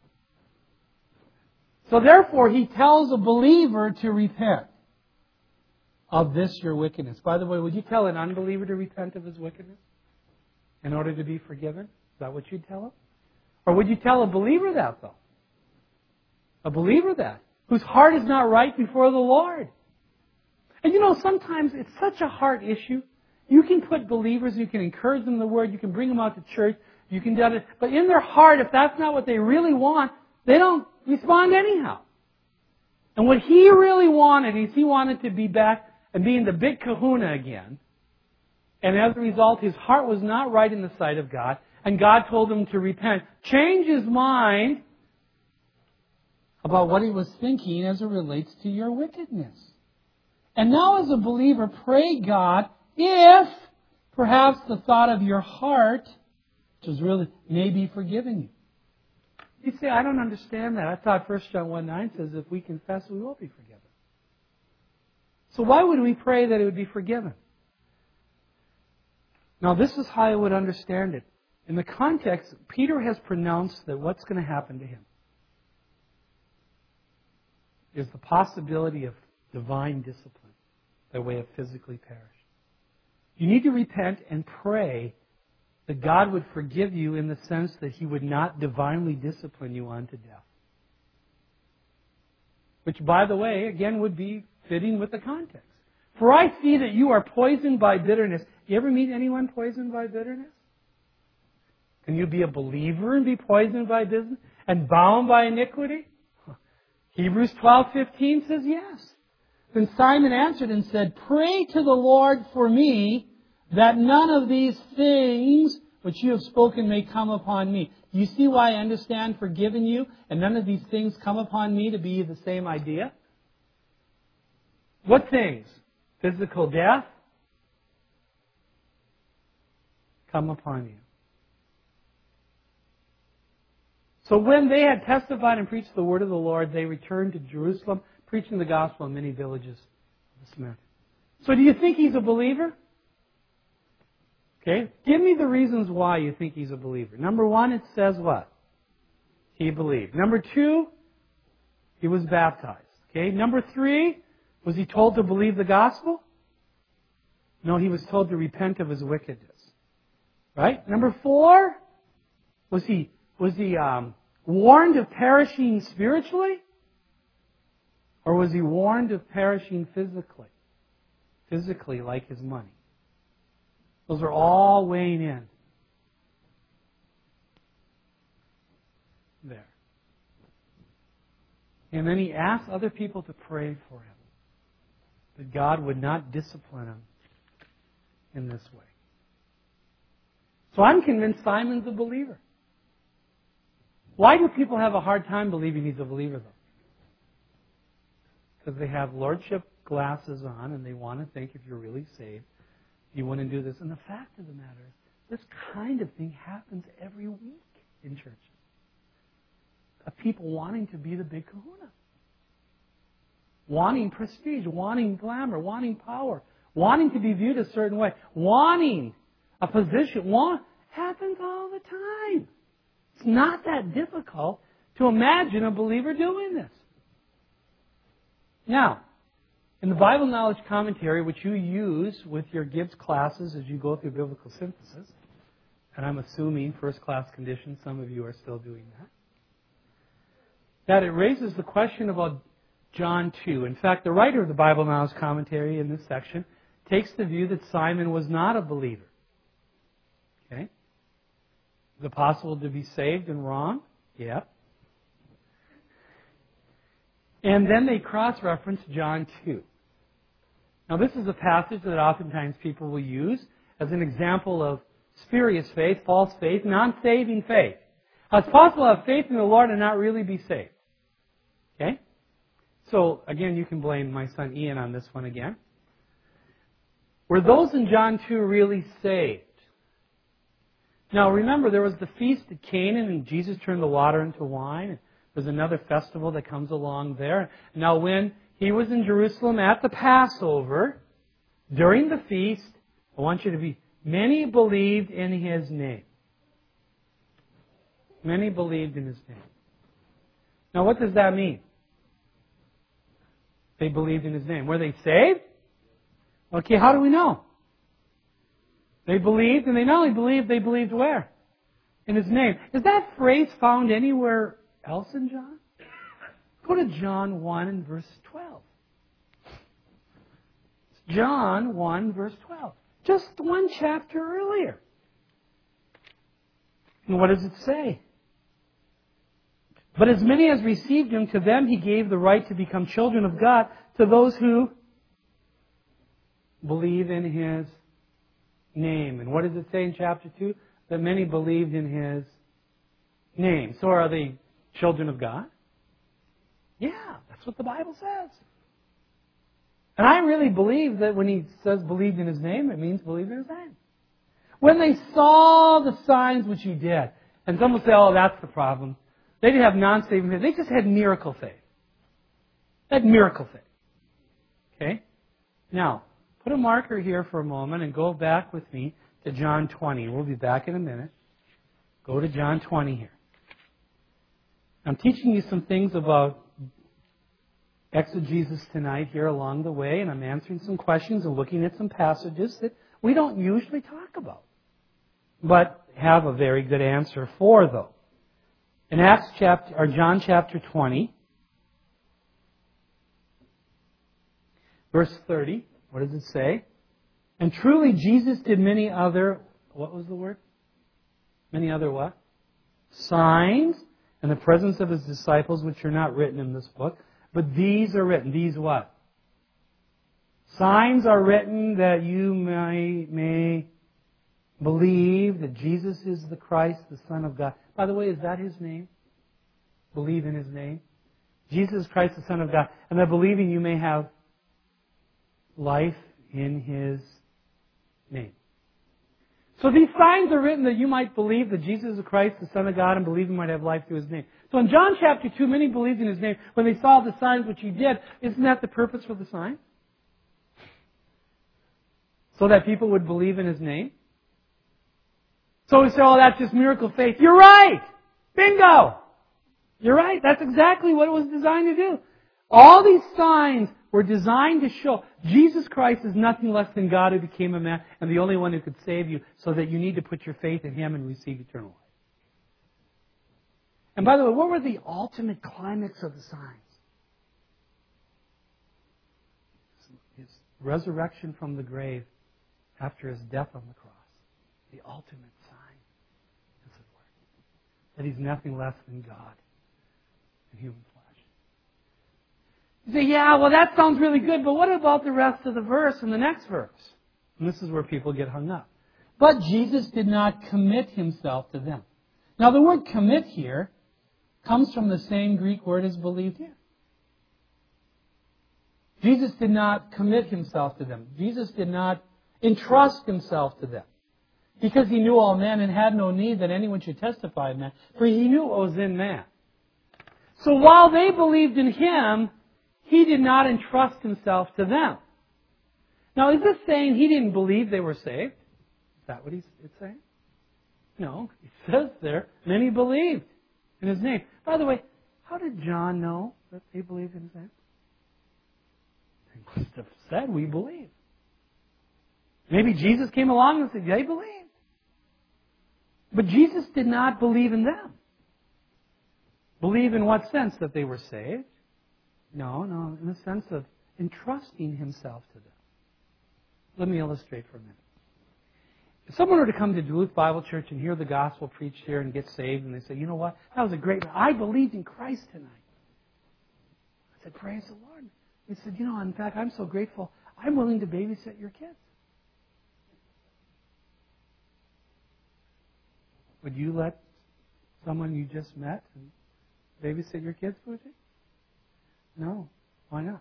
So therefore, he tells a believer to repent of this your wickedness. By the way, would you tell an unbeliever to repent of his wickedness in order to be forgiven? Is that what you'd tell him? Or would you tell a believer that, though? A believer that, whose heart is not right before the Lord. And you know, sometimes it's such a heart issue. You can put believers, you can encourage them in the Word, you can bring them out to church, you can do it. But in their heart, if that's not what they really want, they don't respond anyhow. And what he really wanted is he wanted to be back and be in the big kahuna again. And as a result, his heart was not right in the sight of God. And God told him to repent. Change his mind about what he was thinking as it relates to your wickedness. And now as a believer, pray God, if perhaps the thought of your heart, which is really, may be forgiven you. You say, I don't understand that. I thought 1 John 1:9 says if we confess, we will be forgiven. So why would we pray that it would be forgiven? Now this is how I would understand it. In the context, Peter has pronounced that what's going to happen to him is the possibility of divine discipline by way of physically perish. You need to repent and pray that God would forgive you in the sense that He would not divinely discipline you unto death. Which, by the way, again would be fitting with the context. For I see that you are poisoned by bitterness. You ever meet anyone poisoned by bitterness? Can you be a believer and be poisoned by bitterness and bound by iniquity? Hebrews 12:15 says yes. Then Simon answered and said, pray to the Lord for me, that none of these things which you have spoken may come upon me. Do you see why I understand forgiving you and none of these things come upon me to be the same idea? What things? Physical death come upon you. So when they had testified and preached the word of the Lord, they returned to Jerusalem, preaching the gospel in many villages of the Samaritan. So do you think he's a believer? Okay. Give me the reasons why you think he's a believer. Number one, it says what? He believed. Number two, he was baptized. Okay. Number three, was he told to believe the gospel? No, he was told to repent of his wickedness. Right? Number four, was he warned of perishing spiritually? Or was he warned of perishing physically? Physically, like his money. Those are all weighing in. And then he asked other people to pray for him, that God would not discipline him in this way. So I'm convinced Simon's a believer. Why do people have a hard time believing he's a believer, though? Because they have lordship glasses on and they want to think if you're really saved, you wouldn't do this. And the fact of the matter is, this kind of thing happens every week in churches. Of people wanting to be the big kahuna. Wanting prestige, wanting glamour, wanting power, wanting to be viewed a certain way, wanting a position. Happens all the time. It's not that difficult to imagine a believer doing this. Now, in the Bible Knowledge Commentary, which you use with your Gibbs classes as you go through biblical synthesis, and I'm assuming first-class condition, some of you are still doing that it raises the question about John 2. In fact, the writer of the Bible Knowledge Commentary in this section takes the view that Simon was not a believer. Okay? Is it possible to be saved and wrong? Yeah. And then they cross-reference John 2. Now, this is a passage that oftentimes people will use as an example of spurious faith, false faith, non-saving faith. Now, it's possible to have faith in the Lord and not really be saved. Okay? So, again, you can blame my son Ian on this one again. Were those in John 2 really saved? Now, remember, there was the feast at Canaan, and Jesus turned the water into wine. There's another festival that comes along there. Now, when he was in Jerusalem at the Passover, during the feast, I want you to be, many believed in his name. Many believed in his name. Now, what does that mean? They believed in his name. Were they saved? Okay, how do we know? They believed, and they not only believed, they believed where? In his name. Is that phrase found anywhere else in John? Go to John 1 and verse 12. John 1 verse 12. Just one chapter earlier. And what does it say? But as many as received him, to them he gave the right to become children of God, to those who believe in his name. And what does it say in chapter 2? That many believed in his name. So are they children of God? Yeah, that's what the Bible says. And I really believe that when he says believed in his name, it means believed in his name. When they saw the signs which he did, and some will say, oh, that's the problem. They didn't have non-saving faith. They just had miracle faith. They had miracle faith. Okay? Now, put a marker here for a moment and go back with me to John 20. We'll be back in a minute. Go to John 20 here. I'm teaching you some things about exegesis tonight here along the way, and I'm answering some questions and looking at some passages that we don't usually talk about, but have a very good answer for, though. In John chapter 20, verse 30, what does it say? And truly Jesus did many other, what was the word? Many other what? Signs in the presence of his disciples, which are not written in this book. But these are written. These what? Signs are written that you may believe that Jesus is the Christ, the Son of God. By the way, is that his name? Believe in his name. Jesus Christ, the Son of God. And that believing you may have life in his name. So these signs are written that you might believe that Jesus is the Christ, the Son of God, and believe you might have life through his name. So in John chapter 2, many believed in his name when they saw the signs which he did. Isn't that the purpose for the sign? So that people would believe in his name? So we say, oh, that's just miracle faith. You're right! Bingo! You're right. That's exactly what it was designed to do. All these signs were designed to show Jesus Christ is nothing less than God who became a man and the only one who could save you, so that you need to put your faith in him and receive eternal life. And by the way, what were the ultimate climax of the signs? His resurrection from the grave after his death on the cross. The ultimate sign, as it were, that he's nothing less than God in human flesh. You say, yeah, well, that sounds really good, but what about the rest of the verse and the next verse? And this is where people get hung up. But Jesus did not commit himself to them. Now, the word commit here comes from the same Greek word as believed here. Jesus did not commit himself to them. Jesus did not entrust himself to them. Because he knew all men and had no need that anyone should testify of man, for he knew what was in man. So while they believed in him, he did not entrust himself to them. Now, is this saying he didn't believe they were saved? Is that what it's saying? No. He says there, many believed in his name. By the way, how did John know that they believed in his name? He must have said, we believe. Maybe Jesus came along and said, they believed. But Jesus did not believe in them. Believe in what sense? That they were saved? No, in the sense of entrusting himself to them. Let me illustrate for a minute. If someone were to come to Duluth Bible Church and hear the gospel preached here and get saved, and they say, you know what, that was a great, I believed in Christ tonight. I said, praise the Lord. He said, you know, in fact, I'm so grateful, I'm willing to babysit your kids. Would you let someone you just met and babysit your kids, would you? No. Why not?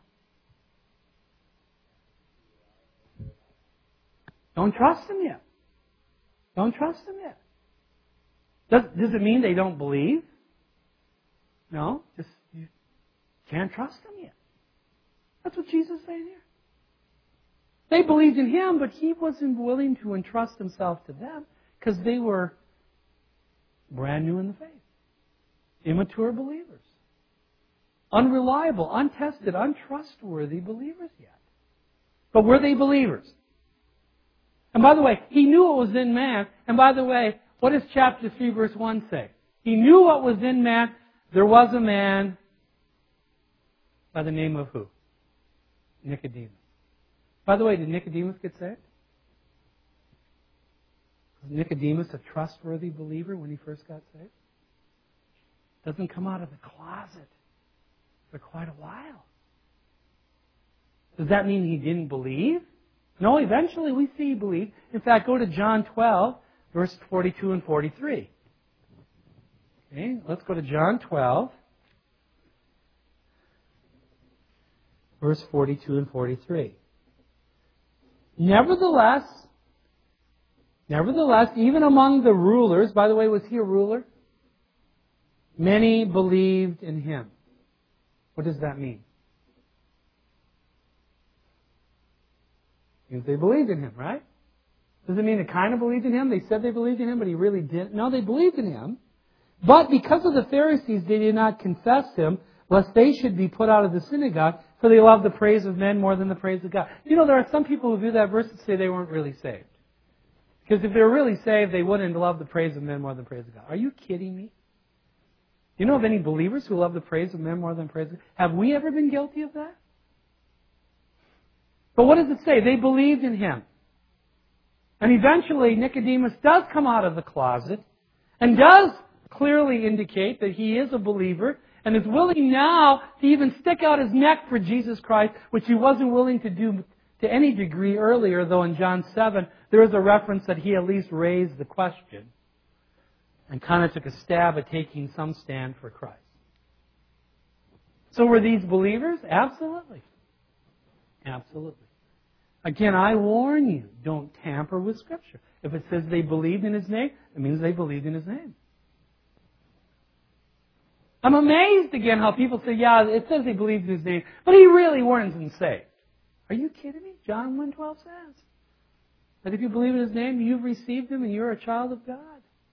Don't trust them yet. Don't trust them yet. Does it mean they don't believe? No. Just you can't trust them yet. That's what Jesus is saying here. They believed in him, but he wasn't willing to entrust himself to them because they were brand new in the faith. Immature believers. Unreliable, untested, untrustworthy believers yet. But were they believers? And by the way, he knew what was in man. And by the way, what does chapter 3 verse 1 say? He knew what was in man. There was a man by the name of who? Nicodemus. By the way, did Nicodemus get saved? Was Nicodemus a trustworthy believer when he first got saved? Doesn't come out of the closet for quite a while. Does that mean he didn't believe? No, eventually we see he believed. In fact, go to John 12, verse 42 and 43. Okay, let's go to John 12, verse 42 and 43. Nevertheless, even among the rulers, by the way, was he a ruler? Many believed in him. What does that mean? It means they believed in him, right? Does it mean they kind of believed in him? They said they believed in him, but he really didn't. No, they believed in him. But because of the Pharisees, they did not confess him, lest they should be put out of the synagogue, for they love the praise of men more than the praise of God. You know, there are some people who view that verse and say they weren't really saved. Because if they were really saved, they wouldn't love the praise of men more than the praise of God. Are you kidding me? Do you know of any believers who love the praise of men more than praise of God? Have we ever been guilty of that? But what does it say? They believed in him. And eventually Nicodemus does come out of the closet and does clearly indicate that he is a believer and is willing now to even stick out his neck for Jesus Christ, which he wasn't willing to do to any degree earlier, though in John 7 there is a reference that he at least raised the question and kind of took a stab at taking some stand for Christ. So were these believers? Absolutely. Absolutely. Again, I warn you, don't tamper with Scripture. If it says they believed in his name, it means they believed in his name. I'm amazed again how people say, yeah, it says they believed in his name, but he really weren't saved. Are you kidding me? John 1:12 says that if you believe in his name, you've received him and you're a child of God.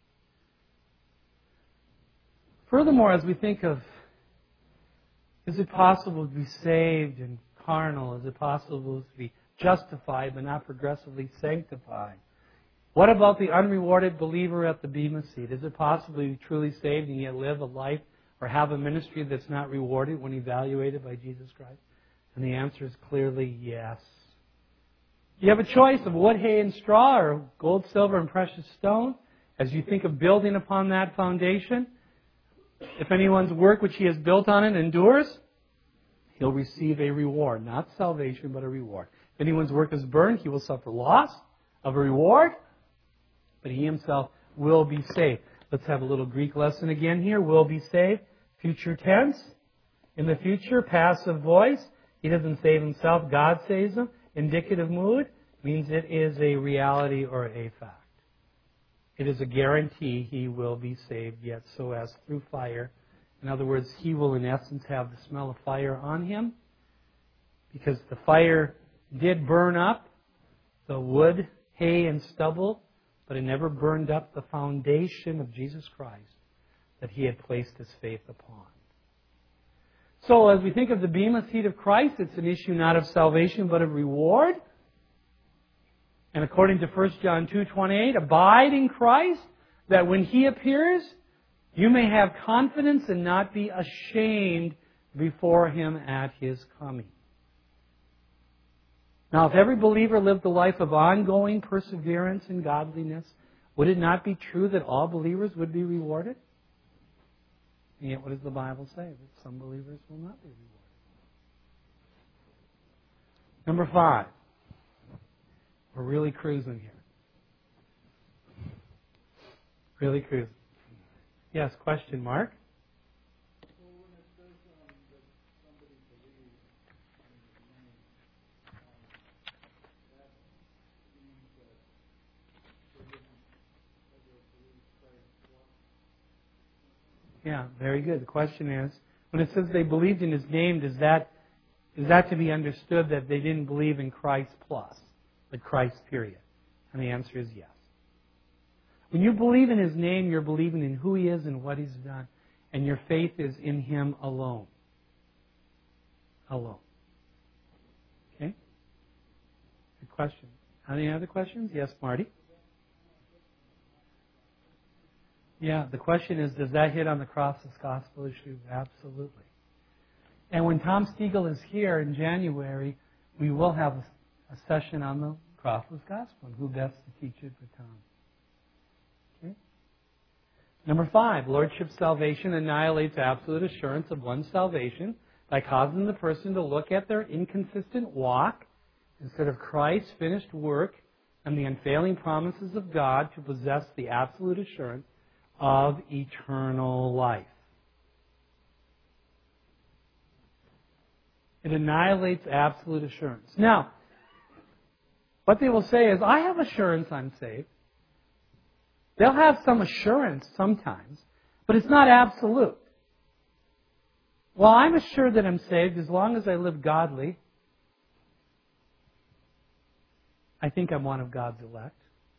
Furthermore, as we think of, is it possible to be saved and carnal? Is it possible to be justified but not progressively sanctified? What about the unrewarded believer at the Bema seat? Is it possible to be truly saved and yet live a life or have a ministry that's not rewarded when evaluated by Jesus Christ? And the answer is clearly yes. You have a choice of wood, hay, and straw, or gold, silver, and precious stone. As you think of building upon that foundation, if anyone's work which he has built on it endures, he'll receive a reward. Not salvation, but a reward. If anyone's work is burned, he will suffer loss of a reward, but he himself will be saved. Let's have a little Greek lesson again here. Will be saved. Future tense. In the future, passive voice. He doesn't save himself. God saves him. Indicative mood means it is a reality or a fact. It is a guarantee he will be saved, yet so as through fire. In other words, he will in essence have the smell of fire on him, because the fire did burn up the wood, hay, and stubble, but it never burned up the foundation of Jesus Christ that he had placed his faith upon. So as we think of the bema seat of Christ, it's an issue not of salvation, but of reward. And according to 1 John 2:28, abide in Christ, that when He appears, you may have confidence and not be ashamed before Him at His coming. Now, if every believer lived a life of ongoing perseverance in godliness, would it not be true that all believers would be rewarded? And yet, what does the Bible say? That some believers will not be rewarded. Number 5. We're really cruising here. Really cruising. Yes, question, Mark? Well, when it says that somebody believes in the name, that means that they didn't ever believe Christ was. Yeah, very good. The question is, when it says they believed in His name, is that to be understood that they didn't believe in Christ plus, but Christ period? And the answer is yes. When you believe in His name, you're believing in who He is and what He's done. And your faith is in Him alone. Alone. Okay? Good question. Any other questions? Yes, Marty? Yeah, the question is, does that hit on the crossless gospel issue? Absolutely. And when Tom Stiegel is here in January, we will have a session on the crossless gospel and who best to teach it for Tom. Okay? Number 5, Lordship salvation annihilates absolute assurance of one's salvation by causing the person to look at their inconsistent walk instead of Christ's finished work and the unfailing promises of God to possess the absolute assurance of eternal life. It annihilates absolute assurance. Now, what they will say is, I have assurance I'm saved. They'll have some assurance sometimes, but it's not absolute. Well, I'm assured that I'm saved as long as I live godly. I think I'm one of God's elect.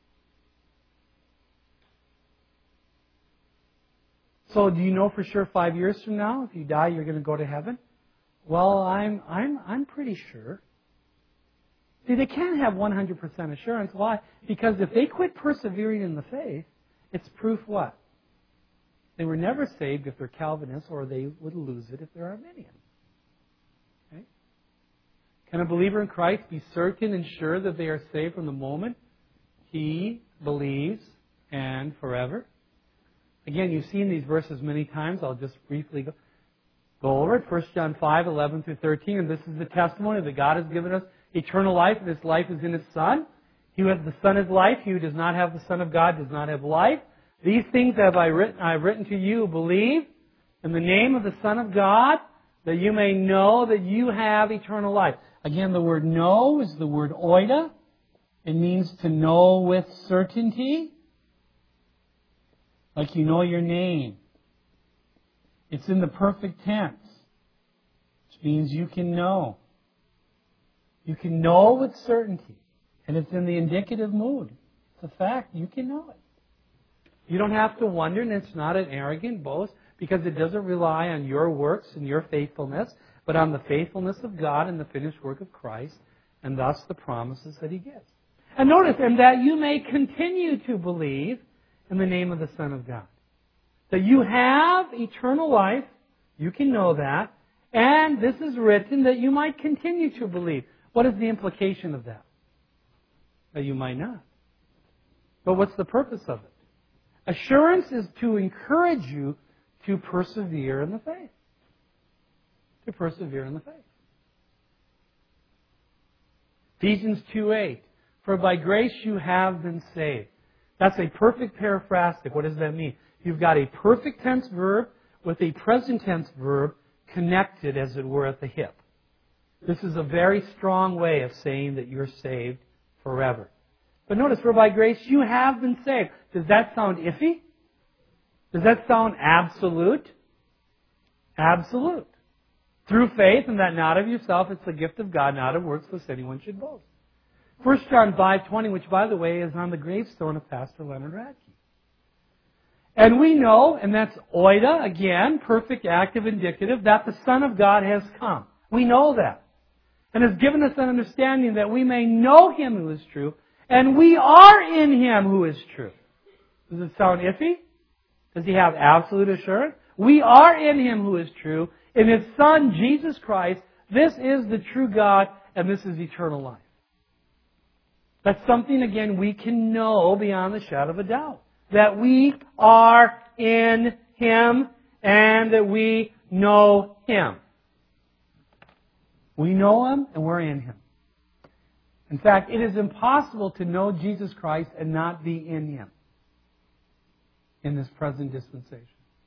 So do you know for sure 5 years from now, if you die, you're going to go to heaven? Well, I'm pretty sure. See, they can't have 100% assurance. Why? Because if they quit persevering in the faith, it's proof what? They were never saved if they're Calvinists, or they would lose it if they're Arminian. Okay? Can a believer in Christ be certain and sure that they are saved from the moment he believes and forever? Again, you've seen these verses many times. I'll just briefly go over it. 1 John 5, 11 through 13. And this is the testimony that God has given us eternal life, and this life is in His Son. He who has the Son is life. He who does not have the Son of God does not have life. These things have I have written to you who believe in the name of the Son of God, that you may know that you have eternal life. Again, the word know is the word oida. It means to know with certainty. Like you know your name. It's in the perfect tense, which means you can know. You can know with certainty. And it's in the indicative mood. It's a fact. You can know it. You don't have to wonder, and it's not an arrogant boast, because it doesn't rely on your works and your faithfulness, but on the faithfulness of God and the finished work of Christ, and thus the promises that He gives. And notice, and that you may continue to believe in the name of the Son of God. That you have eternal life, you can know that, and this is written that you might continue to believe. What is the implication of that? That you might not. But what's the purpose of it? Assurance is to encourage you to persevere in the faith. To persevere in the faith. Ephesians 2:8. For by grace you have been saved. That's a perfect paraphrastic. What does that mean? You've got a perfect tense verb with a present tense verb connected, as it were, at the hip. This is a very strong way of saying that you're saved forever. But notice, for by grace you have been saved. Does that sound iffy? Does that sound absolute? Absolute. Through faith, and that not of yourself, it's the gift of God, not of works, lest anyone should boast. 1 John 5:20, which, by the way, is on the gravestone of Pastor Leonard Radke. And we know, and that's oida, again, perfect, active, indicative, that the Son of God has come. We know that. And has given us an understanding that we may know Him who is true, and we are in Him who is true. Does it sound iffy? Does He have absolute assurance? We are in Him who is true, in His Son, Jesus Christ. This is the true God, and this is eternal life. That's something, again, we can know beyond the shadow of a doubt. That we are in Him and that we know Him. We know Him and we're in Him. In fact, it is impossible to know Jesus Christ and not be in Him in this present dispensation.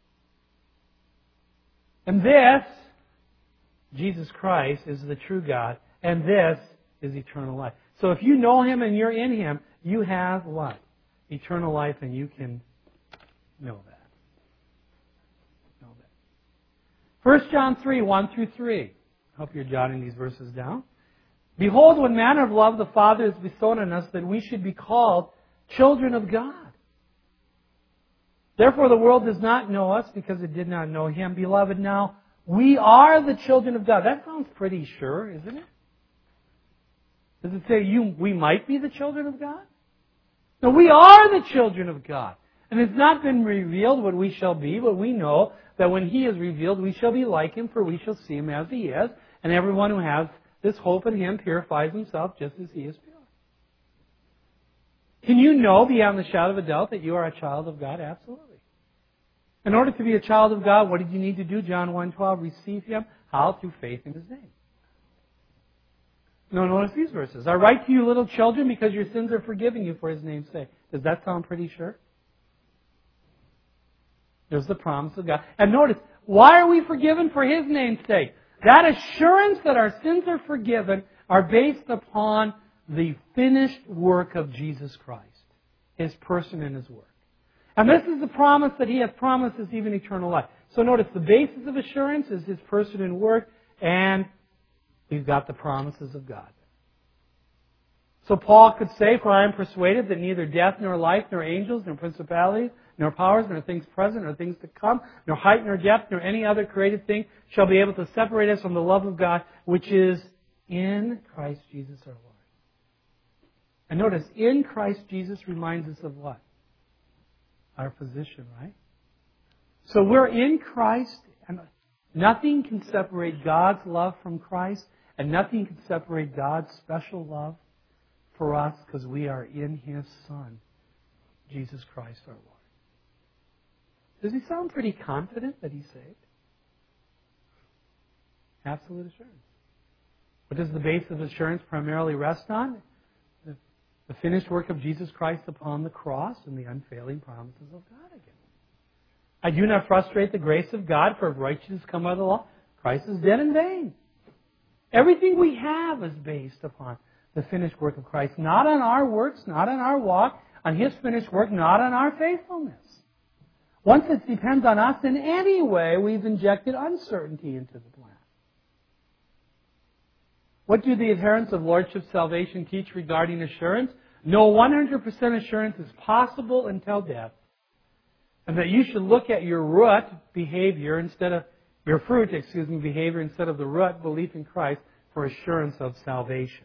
And this, Jesus Christ, is the true God, and this is eternal life. So if you know Him and you're in Him, you have what? Eternal life, and you can know that. Know that. 1 John 3:1-3. I hope you're jotting these verses down. Behold, what manner of love the Father has bestowed on us, that we should be called children of God. Therefore the world does not know us, because it did not know Him. Beloved, now we are the children of God. That sounds pretty sure, isn't it? Does it say we might be the children of God? No, we are the children of God. And it's not been revealed what we shall be, but we know that when He is revealed, we shall be like Him, for we shall see Him as He is. And everyone who has this hope in Him purifies himself just as He is pure. Can you know beyond the shadow of a doubt that you are a child of God? Absolutely. In order to be a child of God, what did you need to do? John 1:12, receive Him. How? Through faith in His name. No, notice these verses. I write to you, little children, because your sins are forgiven you for His name's sake. Does that sound pretty sure? There's the promise of God. And notice, why are we forgiven? For His name's sake. That assurance that our sins are forgiven are based upon the finished work of Jesus Christ. His person and His work. And this is the promise that He hath promised us, even eternal life. So notice, the basis of assurance is His person and work, and we've got the promises of God. So Paul could say, for I am persuaded that neither death, nor life, nor angels, nor principalities, nor powers, nor things present, nor things to come, nor height, nor depth, nor any other created thing shall be able to separate us from the love of God, which is in Christ Jesus our Lord. And notice, in Christ Jesus reminds us of what? Our position, right? So we're in Christ, and nothing can separate God's love from Christ, and nothing can separate God's special love for us, because we are in His Son, Jesus Christ our Lord. Does he sound pretty confident that he's saved? Absolute assurance. What does the base of assurance primarily rest on? The finished work of Jesus Christ upon the cross and the unfailing promises of God again. I do not frustrate the grace of God, for if righteousness come by the law, Christ is dead in vain. Everything we have is based upon the finished work of Christ. Not on our works, not on our walk, on His finished work, not on our faithfulness. Once it depends on us in any way, we've injected uncertainty into the plan. What do the adherents of Lordship Salvation teach regarding assurance? No 100% assurance is possible until death. And that you should look at your root behavior instead of your fruit, behavior instead of the root belief in Christ for assurance of salvation.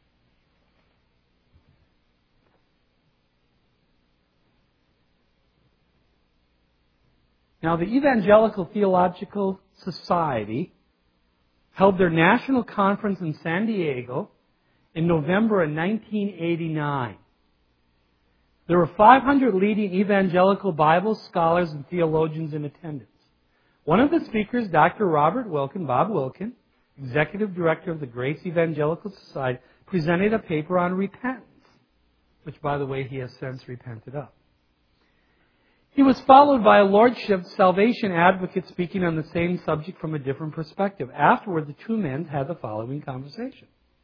Now, the Evangelical Theological Society held their national conference in San Diego in November of 1989. There were 500 leading evangelical Bible scholars and theologians in attendance. One of the speakers, Dr. Robert Wilkin, Bob Wilkin, Executive Director of the Grace Evangelical Society, presented a paper on repentance, which, by the way, he has since repented of. He was followed by a Lordship Salvation advocate speaking on the same subject from a different perspective. Afterward, the two men had the following conversation.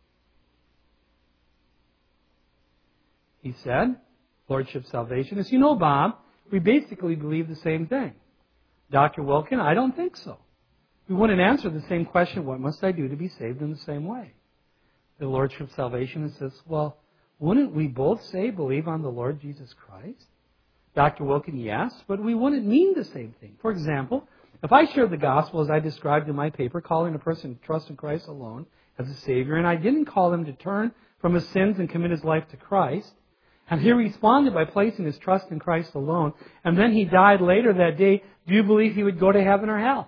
He said, Lordship Salvation, you know, Bob, we basically believe the same thing. Dr. Wilkin, I don't think so. We wouldn't answer the same question, what must I do to be saved, in the same way. The Lordship Salvationist says, well, wouldn't we both say believe on the Lord Jesus Christ? Dr. Wilkin, yes, but we wouldn't mean the same thing. For example, if I shared the gospel as I described in my paper, calling a person to trust in Christ alone as a Savior, and I didn't call him to turn from his sins and commit his life to Christ, and he responded by placing his trust in Christ alone, and then he died later that day, do you believe he would go to heaven or hell?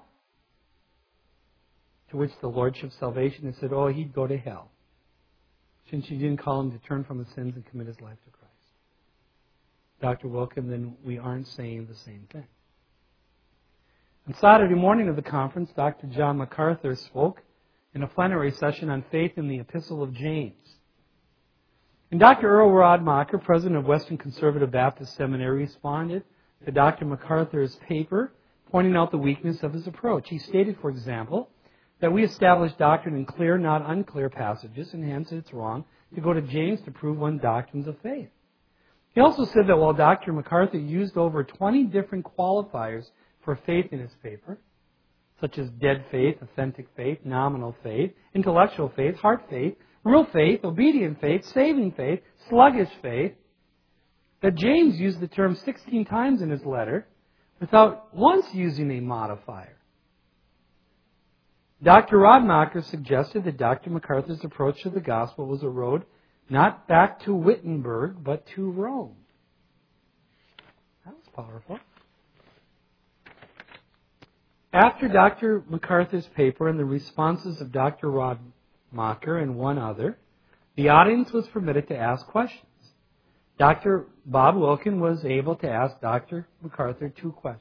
To which the Lordship Salvationist said, oh, he'd go to hell, since you didn't call him to turn from his sins and commit his life to Christ. Dr. Wilkin, then we aren't saying the same thing. On Saturday morning of the conference, Dr. John MacArthur spoke in a plenary session on faith in the Epistle of James. And Dr. Earl Rodmacher, president of Western Conservative Baptist Seminary, responded to Dr. MacArthur's paper, pointing out the weakness of his approach. He stated, for example, that we establish doctrine in clear, not unclear passages, and hence it's wrong to go to James to prove one's doctrines of faith. He also said that while Dr. MacArthur used over 20 different qualifiers for faith in his paper, such as dead faith, authentic faith, nominal faith, intellectual faith, heart faith, real faith, obedient faith, saving faith, sluggish faith, that James used the term 16 times in his letter without once using a modifier. Dr. Rodmacher suggested that Dr. MacArthur's approach to the gospel was a road not back to Wittenberg, but to Rome. That was powerful. After Dr. MacArthur's paper and the responses of Dr. Rodmacher and one other, the audience was permitted to ask questions. Dr. Bob Wilkin was able to ask Dr. MacArthur 2 questions.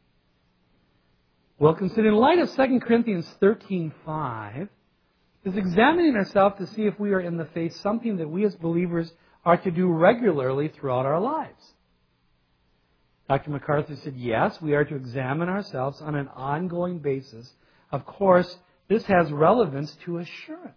Wilkin said, in light of 2 Corinthians 13:5, is examining ourselves to see if we are in the faith something that we as believers are to do regularly throughout our lives. Dr. MacArthur said, yes, we are to examine ourselves on an ongoing basis. Of course, this has relevance to assurance.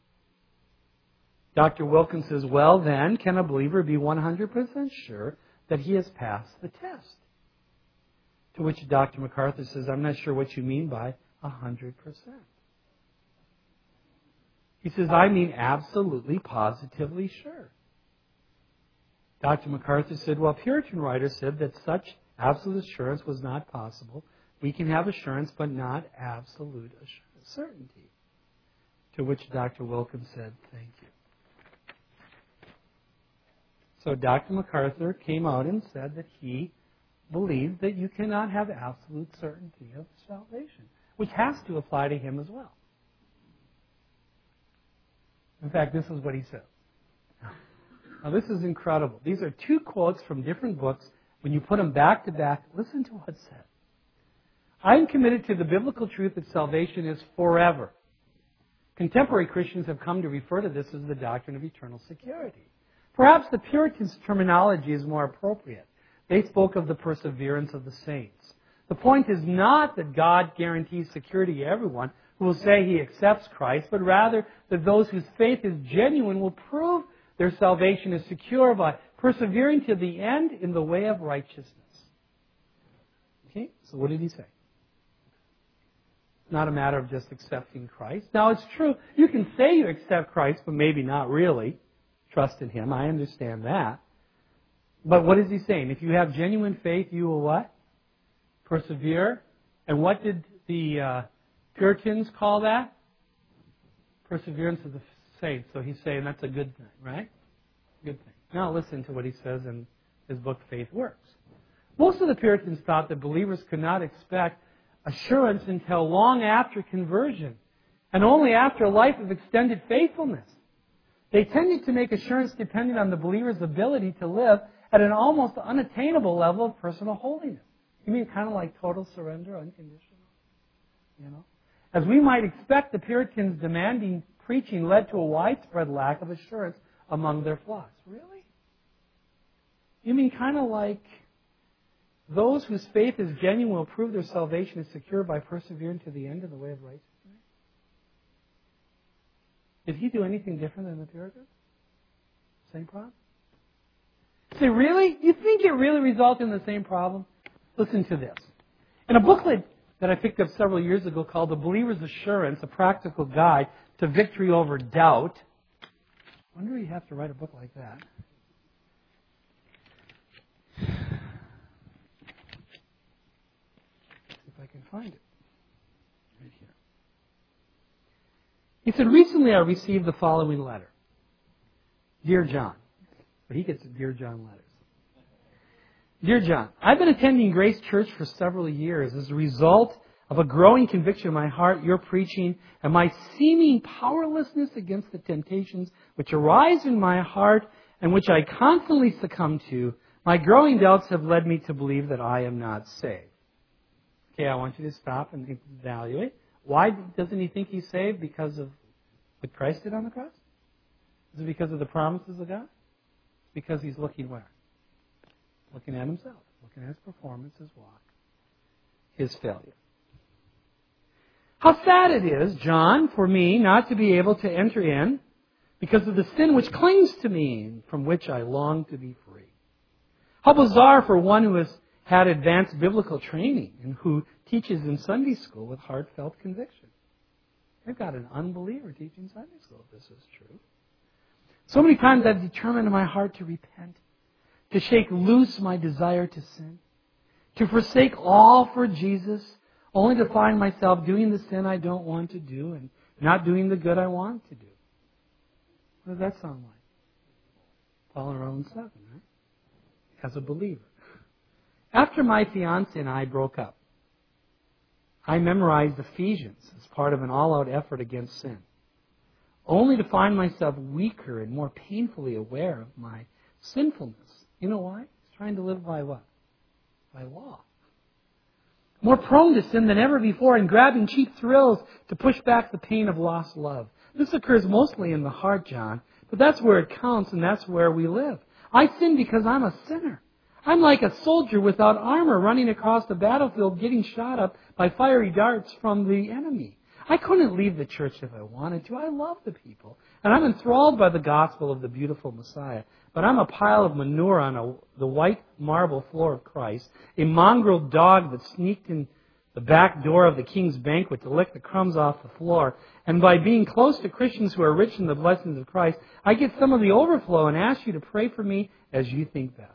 Dr. Wilkin says, well then, can a believer be 100% sure that he has passed the test? To which Dr. MacArthur says, I'm not sure what you mean by 100%. He says, I mean absolutely, positively sure. Dr. MacArthur said, well, Puritan writers said that such absolute assurance was not possible. We can have assurance, but not absolute certainty. To which Dr. Wilkin said, thank you. So Dr. MacArthur came out and said that he believed that you cannot have absolute certainty of salvation, which has to apply to him as well. In fact, this is what he said. Now, this is incredible. These are 2 quotes from different books. When you put them back to back, listen to what's said. I am committed to the biblical truth that salvation is forever. Contemporary Christians have come to refer to this as the doctrine of eternal security. Perhaps the Puritans' terminology is more appropriate. They spoke of the perseverance of the saints. The point is not that God guarantees security to everyone who will say he accepts Christ, but rather that those whose faith is genuine will prove their salvation is secure by persevering to the end in the way of righteousness. Okay, so what did he say? It's not a matter of just accepting Christ. Now, it's true, you can say you accept Christ, but maybe not really trust in him. I understand that. But what is he saying? If you have genuine faith, you will what? Persevere. And what did the Puritans call that? Perseverance of the saints. So he's saying that's a good thing, right? Good thing. Now listen to what he says in his book, Faith Works. Most of the Puritans thought that believers could not expect assurance until long after conversion, and only after a life of extended faithfulness. They tended to make assurance dependent on the believer's ability to live at an almost unattainable level of personal holiness. You mean kind of like total surrender, unconditional? You know? As we might expect, the Puritans demanding preaching led to a widespread lack of assurance among their flocks. Really? You mean kind of like those whose faith is genuine will prove their salvation is secure by persevering to the end in the way of righteousness? Did he do anything different than the Puritans? Same problem? Say, really? You think it really resulted in the same problem? Listen to this. In a booklet that I picked up several years ago called The Believer's Assurance, a Practical Guide to Victory Over Doubt. I wonder you have to write a book like that. See if I can find it. Right here. He said, recently I received the following letter. Dear John. But he gets Dear John letters. Dear John, I've been attending Grace Church for several years. As a result of a growing conviction in my heart, your preaching, and my seeming powerlessness against the temptations which arise in my heart and which I constantly succumb to, my growing doubts have led me to believe that I am not saved. Okay, I want you to stop and evaluate. Why doesn't he think he's saved? Because of what Christ did on the cross? Is it because of the promises of God? Because he's looking where? Looking at himself. Looking at his performance, his walk, his failure. How sad it is, John, for me not to be able to enter in because of the sin which clings to me and from which I long to be free. How bizarre for one who has had advanced biblical training and who teaches in Sunday school with heartfelt conviction. They've got an unbeliever teaching Sunday school if this is true. So many times I've determined in my heart to repent, to shake loose my desire to sin, to forsake all for Jesus, only to find myself doing the sin I don't want to do and not doing the good I want to do. What does that sound like? Paul in Romans 7, right? As a believer. After my fiancé and I broke up, I memorized Ephesians as part of an all-out effort against sin, only to find myself weaker and more painfully aware of my sinfulness. You know why? He's trying to live by what? By law. More prone to sin than ever before and grabbing cheap thrills to push back the pain of lost love. This occurs mostly in the heart, John, but that's where it counts and that's where we live. I sin because I'm a sinner. I'm like a soldier without armor running across the battlefield getting shot up by fiery darts from the enemy. I couldn't leave the church if I wanted to. I love the people. And I'm enthralled by the gospel of the beautiful Messiah. But I'm a pile of manure on the white marble floor of Christ, a mongrel dog that sneaked in the back door of the king's banquet to lick the crumbs off the floor. And by being close to Christians who are rich in the blessings of Christ, I get some of the overflow and ask you to pray for me as you think best.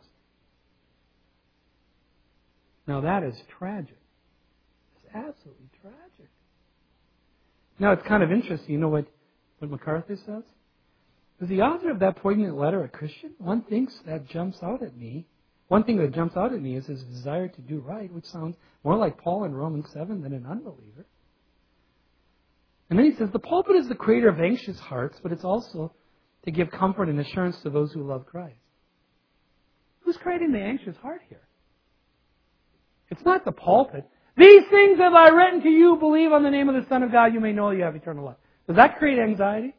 Now that is tragic. It's absolutely tragic. Now it's kind of interesting. You know what MacArthur says? Is the author of that poignant letter a Christian? One thing that jumps out at me is his desire to do right, which sounds more like Paul in Romans 7 than an unbeliever. And then he says, the pulpit is the creator of anxious hearts, but it's also to give comfort and assurance to those who love Christ. Who's creating the anxious heart here? It's not the pulpit. These things have I written to you, believe on the name of the Son of God, you may know you have eternal life. Does that create anxiety?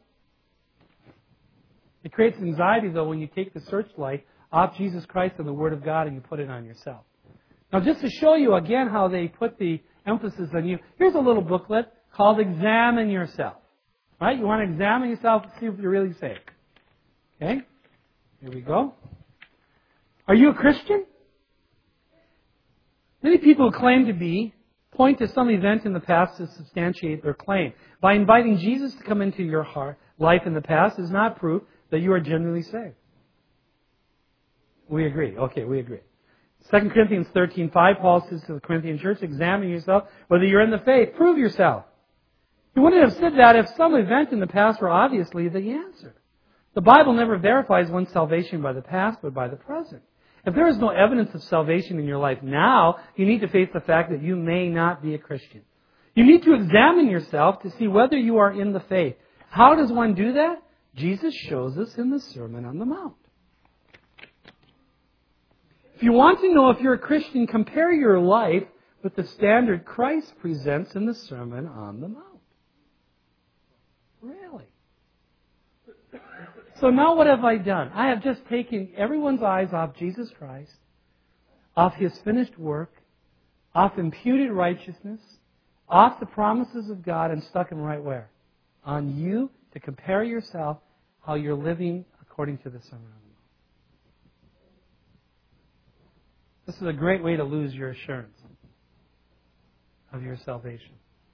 It creates anxiety, though, when you take the searchlight off Jesus Christ and the Word of God and you put it on yourself. Now, just to show you again how they put the emphasis on you, here's a little booklet called Examine Yourself. Right? You want to examine yourself to see if you're really saved. Okay? Here we go. Are you a Christian? Many people who claim to be point to some event in the past to substantiate their claim. By inviting Jesus to come into your heart, life in the past is not proof that you are genuinely saved. We agree. Okay, we agree. 2 Corinthians 13:5, Paul says to the Corinthian church, examine yourself whether you're in the faith. Prove yourself. He wouldn't have said that if some event in the past were obviously the answer. The Bible never verifies one's salvation by the past, but by the present. If there is no evidence of salvation in your life now, you need to face the fact that you may not be a Christian. You need to examine yourself to see whether you are in the faith. How does one do that? Jesus shows us in the Sermon on the Mount. If you want to know if you're a Christian, compare your life with the standard Christ presents in the Sermon on the Mount. Really? So now what have I done? I have just taken everyone's eyes off Jesus Christ, off His finished work, off imputed righteousness, off the promises of God, and stuck them right where? On you to compare yourself how you're living according to the Sermon on the Mount. This is a great way to lose your assurance of your salvation.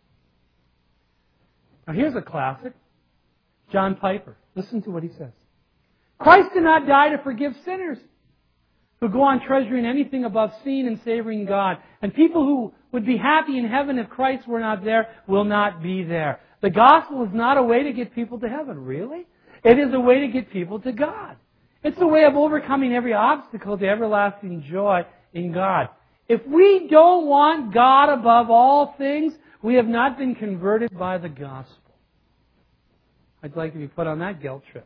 Now here's a classic. John Piper. Listen to what he says. Christ did not die to forgive sinners who go on treasuring anything above seeing and savoring God. And people who would be happy in heaven if Christ were not there will not be there. The gospel is not a way to get people to heaven, really. It is a way to get people to God. It's a way of overcoming every obstacle to everlasting joy in God. If we don't want God above all things, we have not been converted by the gospel. I'd like to be put on that guilt trip.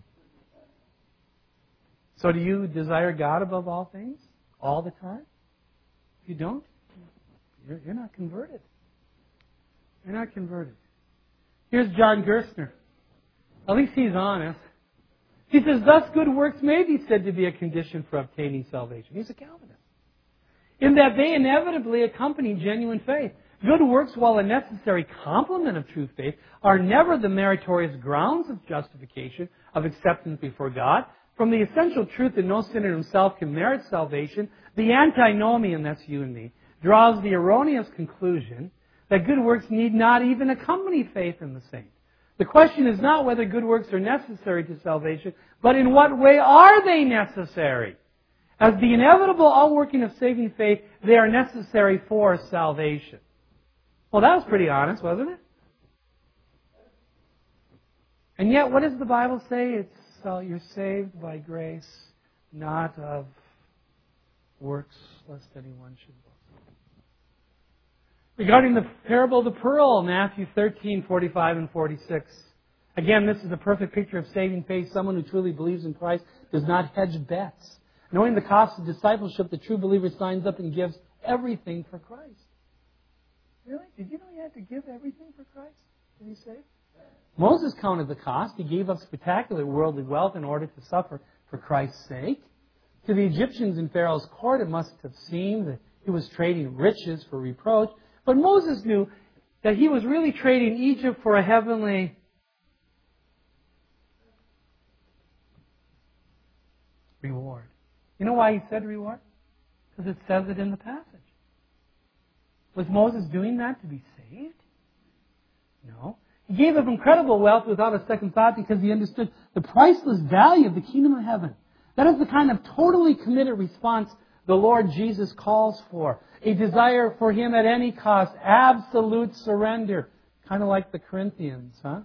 So do you desire God above all things? All the time? If you don't, you're not converted. You're not converted. Here's John Gerstner. At least he's honest. He says, thus good works may be said to be a condition for obtaining salvation. He's a Calvinist. In that they inevitably accompany genuine faith. Good works, while a necessary complement of true faith, are never the meritorious grounds of justification, of acceptance before God. From the essential truth that no sinner himself can merit salvation, the antinomian, that's you and me, draws the erroneous conclusion that good works need not even accompany faith in the saint. The question is not whether good works are necessary to salvation, but in what way are they necessary? As the inevitable outworking of saving faith, they are necessary for salvation. Well, that was pretty honest, wasn't it? And yet, what does the Bible say? It's you're saved by grace, not of works, lest anyone should boast. Regarding the parable of the pearl, Matthew 13:45 and 46. Again, this is a perfect picture of saving faith. Someone who truly believes in Christ does not hedge bets. Knowing the cost of discipleship, the true believer signs up and gives everything for Christ. Really? Did you know you had to give everything for Christ to be saved? Moses counted the cost. He gave up spectacular worldly wealth in order to suffer for Christ's sake. To the Egyptians in Pharaoh's court, it must have seemed that he was trading riches for reproach. But Moses knew that he was really trading Egypt for a heavenly reward. You know why he said reward? Because it says it in the passage. Was Moses doing that to be saved? No. He gave up incredible wealth without a second thought because he understood the priceless value of the kingdom of heaven. That is the kind of totally committed response the Lord Jesus calls for. A desire for Him at any cost. Absolute surrender. Kind of like the Corinthians, huh?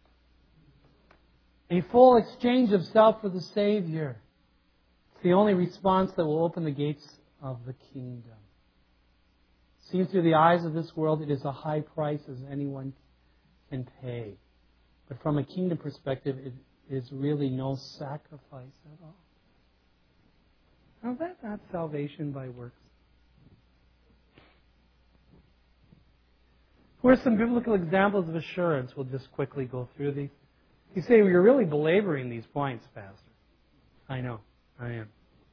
A full exchange of self for the Savior. It's the only response that will open the gates of the kingdom. Seen through the eyes of this world, it is a high price as anyone can pay. But from a kingdom perspective, it is really no sacrifice at all. Now that's not salvation by works. Who are some biblical examples of assurance? We'll just quickly go through these. You say, well, you're really belaboring these points, Pastor. I know. I am.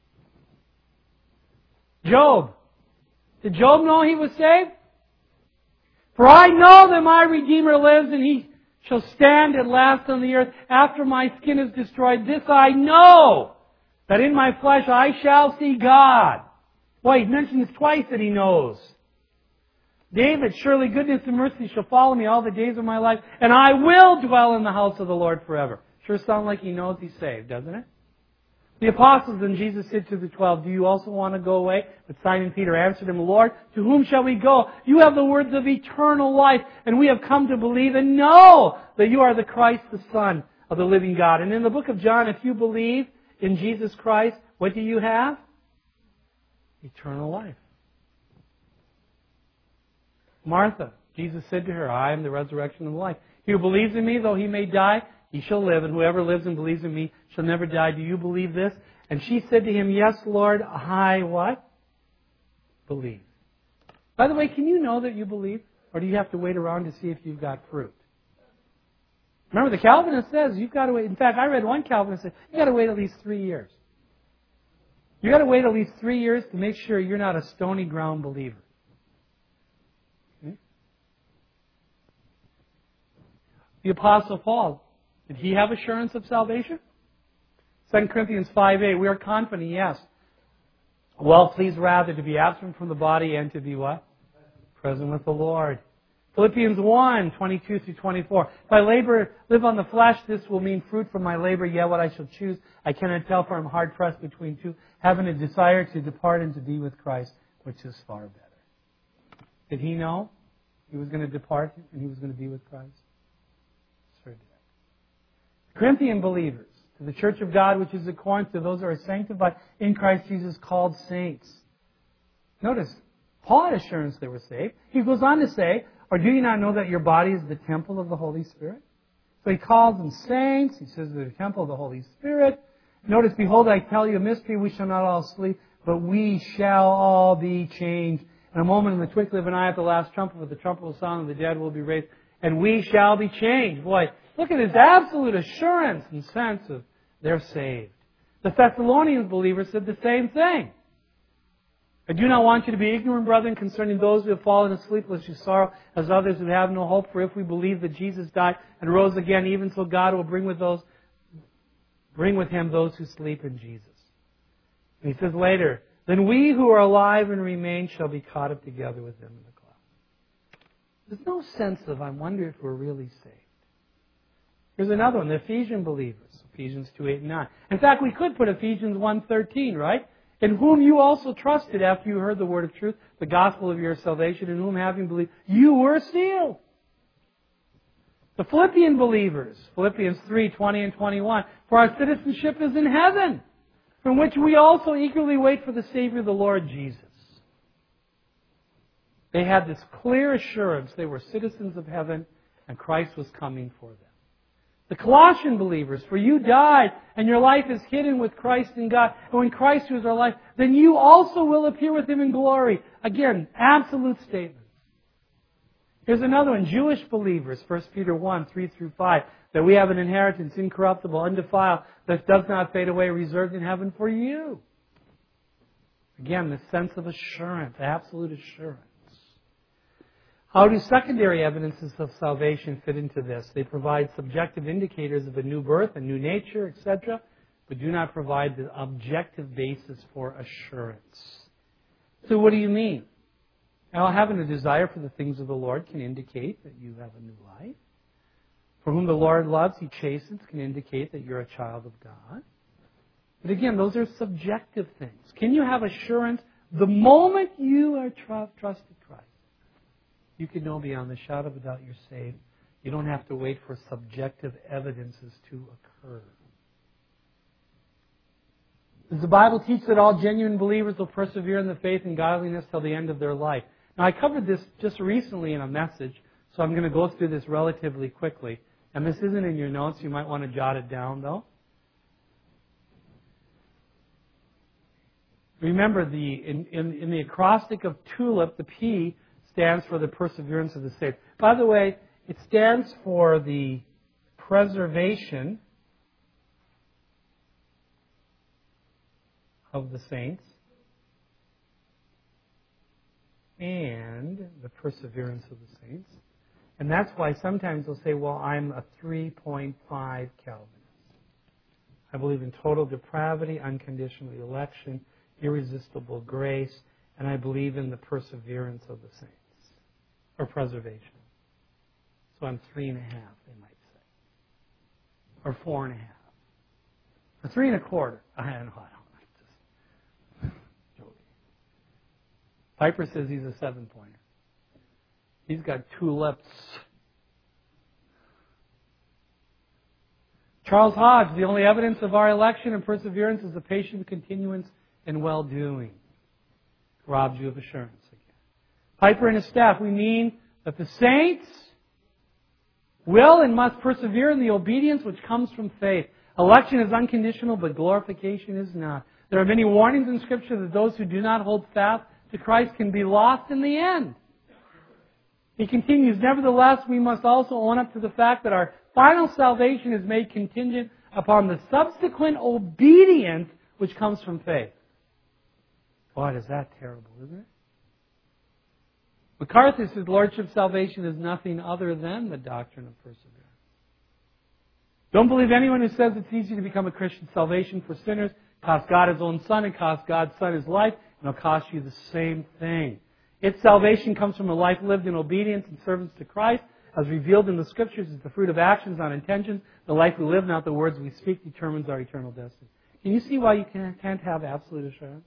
Job. Did Job know he was saved? For I know that my Redeemer lives, and He shall stand at last on the earth after my skin is destroyed. This I know, that in my flesh I shall see God. Boy, he mentions twice that he knows. David, surely goodness and mercy shall follow me all the days of my life, and I will dwell in the house of the Lord forever. Sure sounds like he knows he's saved, doesn't it? The apostles and Jesus said to the 12, do you also want to go away? But Simon Peter answered him, Lord, to whom shall we go? You have the words of eternal life, and we have come to believe and know that you are the Christ, the Son of the living God. And in the book of John, if you believe in Jesus Christ, what do you have? Eternal life. Martha, Jesus said to her, I am the resurrection and the life. He who believes in me, though he may die, he shall live, and whoever lives and believes in me shall never die. Do you believe this? And she said to him, yes, Lord, I what? Believe. By the way, can you know that you believe? Or do you have to wait around to see if you've got fruit? Remember, the Calvinist says you've got to wait. In fact, I read one Calvinist say you've got to wait at least 3 years. You've got to wait at least 3 years to make sure you're not a stony ground believer. Okay? The Apostle Paul, did he have assurance of salvation? 2 Corinthians 5:8, we are confident, yes. Well, please rather to be absent from the body and to be what? Present with the Lord. Philippians 1:22 through 24. If I live on the flesh, this will mean fruit from my labor, yet what I shall choose, I cannot tell, for I am hard pressed between two, having a desire to depart and to be with Christ, which is far better. Did he know he was going to depart and he was going to be with Christ? Sure did. Corinthian believers, to the church of God which is at Corinth, to those who are sanctified in Christ Jesus, called saints. Notice, Paul had assurance they were saved. He goes on to say, or do you not know that your body is the temple of the Holy Spirit? So he calls them saints. He says they're the temple of the Holy Spirit. Notice, behold, I tell you a mystery. We shall not all sleep, but we shall all be changed. In a moment, in the twinkling of an eye, at the last trumpet, with the trumpet will sound, and the dead will be raised, and we shall be changed. Boy, look at his absolute assurance and sense of they're saved. The Thessalonians believers said the same thing. I do not want you to be ignorant, brethren, concerning those who have fallen asleep, lest you sorrow as others who have no hope. For if we believe that Jesus died and rose again, even so God will bring with him those who sleep in Jesus. And he says later, then we who are alive and remain shall be caught up together with them in the clouds. There's no sense of, I wonder if we're really saved. Here's another one, the Ephesian believers. Ephesians 2:8 and 9. In fact, we could put Ephesians 1:13, right? In whom you also trusted after you heard the word of truth, the gospel of your salvation, in whom having believed, you were sealed. The Philippian believers, Philippians 3:20 and 21, for our citizenship is in heaven, from which we also eagerly wait for the Savior, the Lord Jesus. They had this clear assurance they were citizens of heaven and Christ was coming for them. The Colossian believers, for you died, and your life is hidden with Christ in God. And when Christ who is our life, then you also will appear with Him in glory. Again, absolute statements. Here's another one. Jewish believers, 1 Peter 1:3 through 5, that we have an inheritance incorruptible, undefiled, that does not fade away, reserved in heaven for you. Again, the sense of assurance, absolute assurance. How do secondary evidences of salvation fit into this? They provide subjective indicators of a new birth, a new nature, etc., but do not provide the objective basis for assurance. So what do you mean? Now, having a desire for the things of the Lord can indicate that you have a new life. For whom the Lord loves, He chastens, can indicate that you're a child of God. But again, those are subjective things. Can you have assurance the moment you are trusted Christ? You can know beyond the shadow of a doubt you're saved. You don't have to wait for subjective evidences to occur. Does the Bible teach that all genuine believers will persevere in the faith and godliness till the end of their life? Now, I covered this just recently in a message, so I'm going to go through this relatively quickly. And this isn't in your notes. You might want to jot it down, though. Remember, in the acrostic of TULIP, the P stands for the perseverance of the saved. By the way, it stands for the preservation of the saints and the perseverance of the saints. And that's why sometimes they'll say, well, I'm a 3.5 Calvinist. I believe in total depravity, unconditional election, irresistible grace, and I believe in the perseverance of the saints, or preservation. So I'm 3.5, they might say. Or 4.5. Or 3.25. I don't know. Just joking. Piper says he's a 7-pointer. He's got tulips. Charles Hodge, the only evidence of our election and perseverance is the patient continuance and well-doing. Robs you of assurance again. Piper and his staff, we mean that the saints will and must persevere in the obedience which comes from faith. Election is unconditional, but glorification is not. There are many warnings in Scripture that those who do not hold fast to Christ can be lost in the end. He continues, nevertheless, we must also own up to the fact that our final salvation is made contingent upon the subsequent obedience which comes from faith. Boy, is that terrible, isn't it? MacArthur says Lordship salvation is nothing other than the doctrine of perseverance. Don't believe anyone who says it's easy to become a Christian. Salvation for sinners cost God His own Son and cost God's Son His life, and it'll cost you the same thing. Its salvation comes from a life lived in obedience and service to Christ, as revealed in the Scriptures as the fruit of actions, not intentions. The life we live, not the words we speak, determines our eternal destiny. Can you see why you can't have absolute assurance?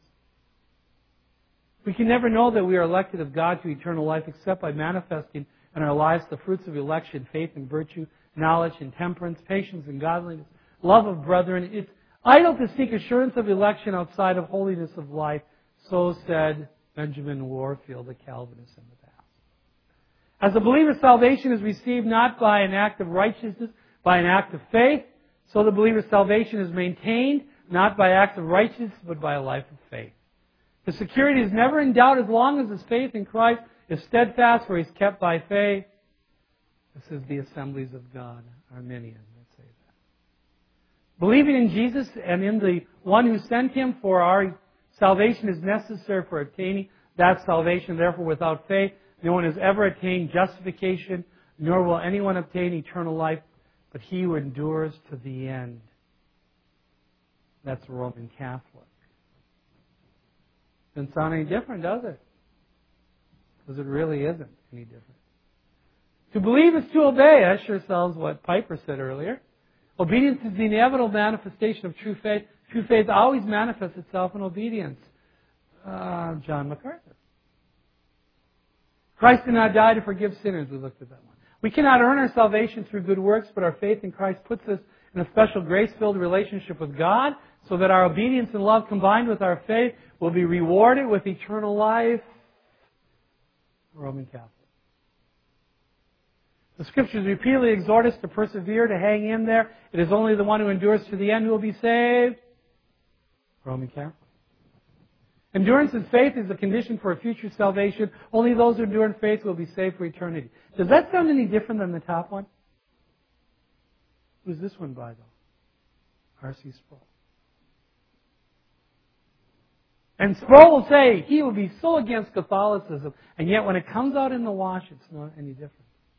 We can never know that we are elected of God to eternal life except by manifesting in our lives the fruits of election, faith and virtue, knowledge and temperance, patience and godliness, love of brethren. It's idle to seek assurance of election outside of holiness of life. So said Benjamin Warfield, a Calvinist in the past. As a believer, salvation is received not by an act of righteousness, by an act of faith. So the believer's salvation is maintained not by acts of righteousness, but by a life of faith. His security is never in doubt as long as his faith in Christ is steadfast, for he's kept by faith. This is the Assemblies of God, Arminian, that say that. Believing in Jesus and in the one who sent Him for our salvation is necessary for obtaining that salvation. Therefore, without faith, no one has ever attained justification, nor will anyone obtain eternal life, but he who endures to the end. That's Roman Catholic. Doesn't sound any different, does it? Because it really isn't any different. To believe is to obey. That sure sounds what Piper said earlier. Obedience is the inevitable manifestation of true faith. True faith always manifests itself in obedience. John MacArthur. Christ did not die to forgive sinners. We looked at that one. We cannot earn our salvation through good works, but our faith in Christ puts us in a special grace-filled relationship with God, so that our obedience and love combined with our faith will be rewarded with eternal life. Roman Catholic. The Scriptures repeatedly exhort us to persevere, to hang in there. It is only the one who endures to the end who will be saved. Roman Catholic. Endurance in faith is the condition for a future salvation. Only those who endure in faith will be saved for eternity. Does that sound any different than the top one? Who's this one by, though? R.C. Sproul. And Sproul will say he will be so against Catholicism, and yet when it comes out in the wash, it's not any different.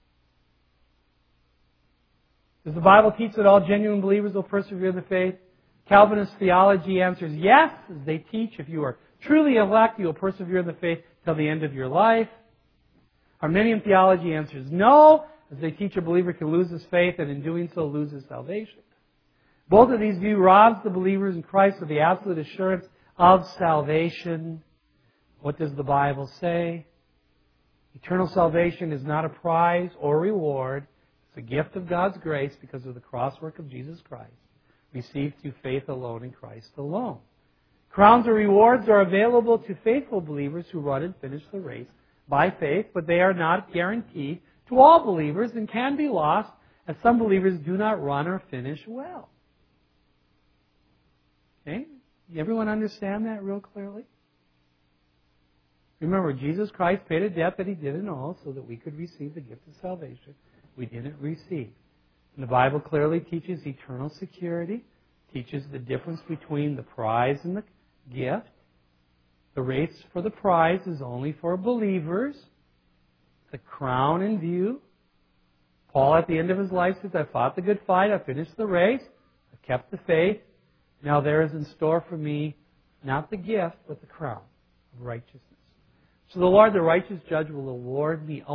Does the Bible teach that all genuine believers will persevere in the faith? Calvinist theology answers yes, as they teach if you are truly elect, you will persevere in the faith till the end of your life. Arminian theology answers no, as they teach a believer can lose his faith and in doing so lose his salvation. Both of these views robs the believers in Christ of the absolute assurance of salvation. What does the Bible say? Eternal salvation is not a prize or reward. It's a gift of God's grace because of the cross work of Jesus Christ, received through faith alone in Christ alone. Crowns or rewards are available to faithful believers who run and finish the race by faith, but they are not guaranteed to all believers and can be lost, as some believers do not run or finish well. Okay? Everyone understand that real clearly? Remember, Jesus Christ paid a debt that He didn't owe so that we could receive the gift of salvation we didn't receive. And the Bible clearly teaches eternal security, teaches the difference between the prize and the gift. The race for the prize is only for believers. The crown in view. Paul at the end of his life says, I fought the good fight, I finished the race, I kept the faith. Now there is in store for me not the gift, but the crown of righteousness. So the Lord, the righteous judge, will award me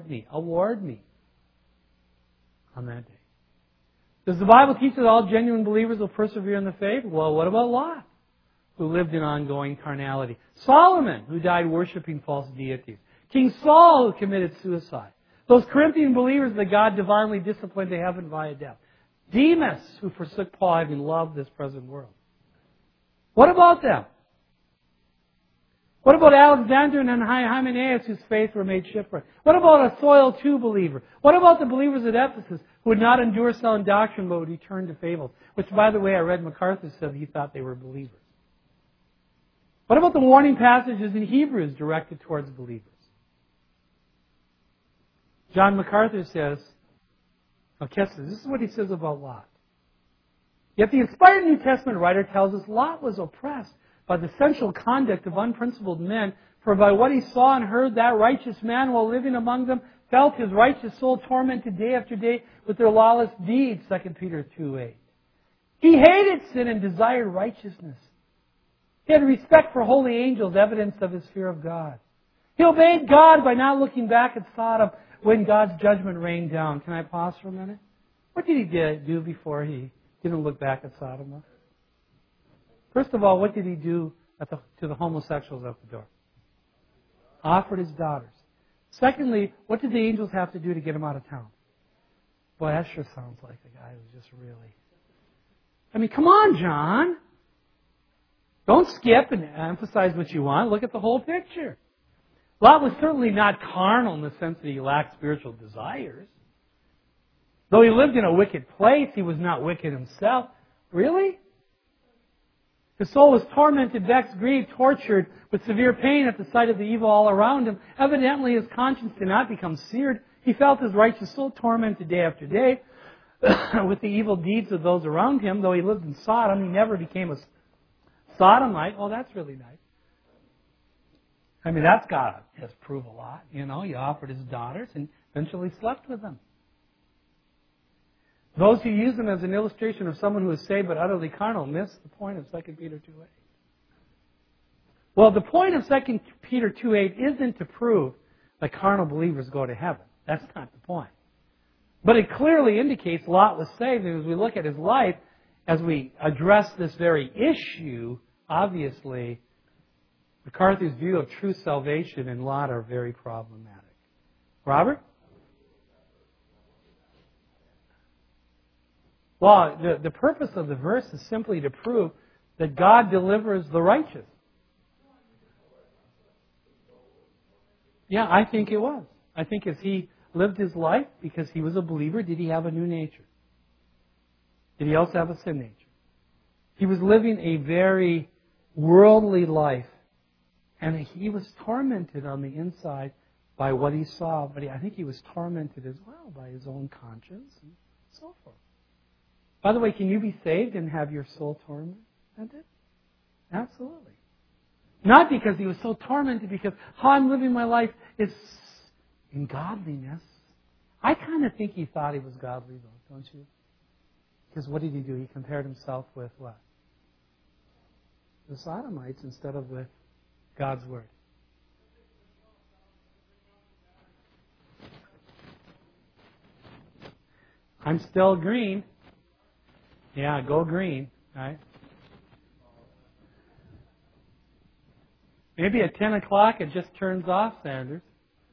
on that day. Does the Bible teach that all genuine believers will persevere in the faith? Well, what about Lot, who lived in ongoing carnality? Solomon, who died worshiping false deities. King Saul, who committed suicide. Those Corinthian believers that God divinely disciplined to heaven via death. Demas, who forsook Paul, having loved this present world. What about them? What about Alexander and Hymenaeus, whose faith were made shipwreck? What about a Soil 2 believer? What about the believers at Ephesus who would not endure sound doctrine but would return to fables? Which, by the way, I read MacArthur said he thought they were believers. What about the warning passages in Hebrews directed towards believers? John MacArthur says, Now, catch this. This is what he says about Lot. Yet the inspired New Testament writer tells us Lot was oppressed by the sensual conduct of unprincipled men, for by what he saw and heard, that righteous man, while living among them, felt his righteous soul tormented day after day with their lawless deeds, 2 Peter 2:8. He hated sin and desired righteousness. He had respect for holy angels, evidence of his fear of God. He obeyed God by not looking back at Sodom when God's judgment rained down. Can I pause for a minute? What did he do before he didn't look back at Sodom? First of all, what did he do to the homosexuals at the door? Offered his daughters. Secondly, what did the angels have to do to get him out of town? Boy, that sure sounds like a guy who's just really... I mean, come on, John. Don't skip and emphasize what you want. Look at the whole picture. Lot was certainly not carnal in the sense that he lacked spiritual desires. Though he lived in a wicked place, he was not wicked himself. Really? His soul was tormented, vexed, grieved, tortured, with severe pain at the sight of the evil all around him. Evidently, his conscience did not become seared. He felt his righteous soul tormented day after day with the evil deeds of those around him. Though he lived in Sodom, he never became a Sodomite. Oh, that's really nice. I mean, that's got to just prove a lot. You know, he offered his daughters and eventually slept with them. Those who use them as an illustration of someone who is saved but utterly carnal miss the point of 2 Peter 2:8. Well, the point of 2 Peter 2:8 isn't to prove that carnal believers go to heaven. That's not the point. But it clearly indicates Lot was saved, and as we look at his life, as we address this very issue, obviously, MacArthur's view of true salvation and Lot are very problematic. Robert? Well, the purpose of the verse is simply to prove that God delivers the righteous. Yeah, I think it was. I think as he lived his life, because he was a believer, did he have a new nature? Did he also have a sin nature? He was living a very worldly life, and he was tormented on the inside by what he saw, but I think he was tormented as well by his own conscience and so forth. By the way, can you be saved and have your soul tormented? Absolutely. Not because he was so tormented, because how I'm living my life is in godliness. I kind of think he thought he was godly, though, don't you? Because what did he do? He compared himself with what? The Sodomites instead of with God's Word. I'm still green. Yeah, go green, right? Maybe at 10 o'clock it just turns off, Sanders.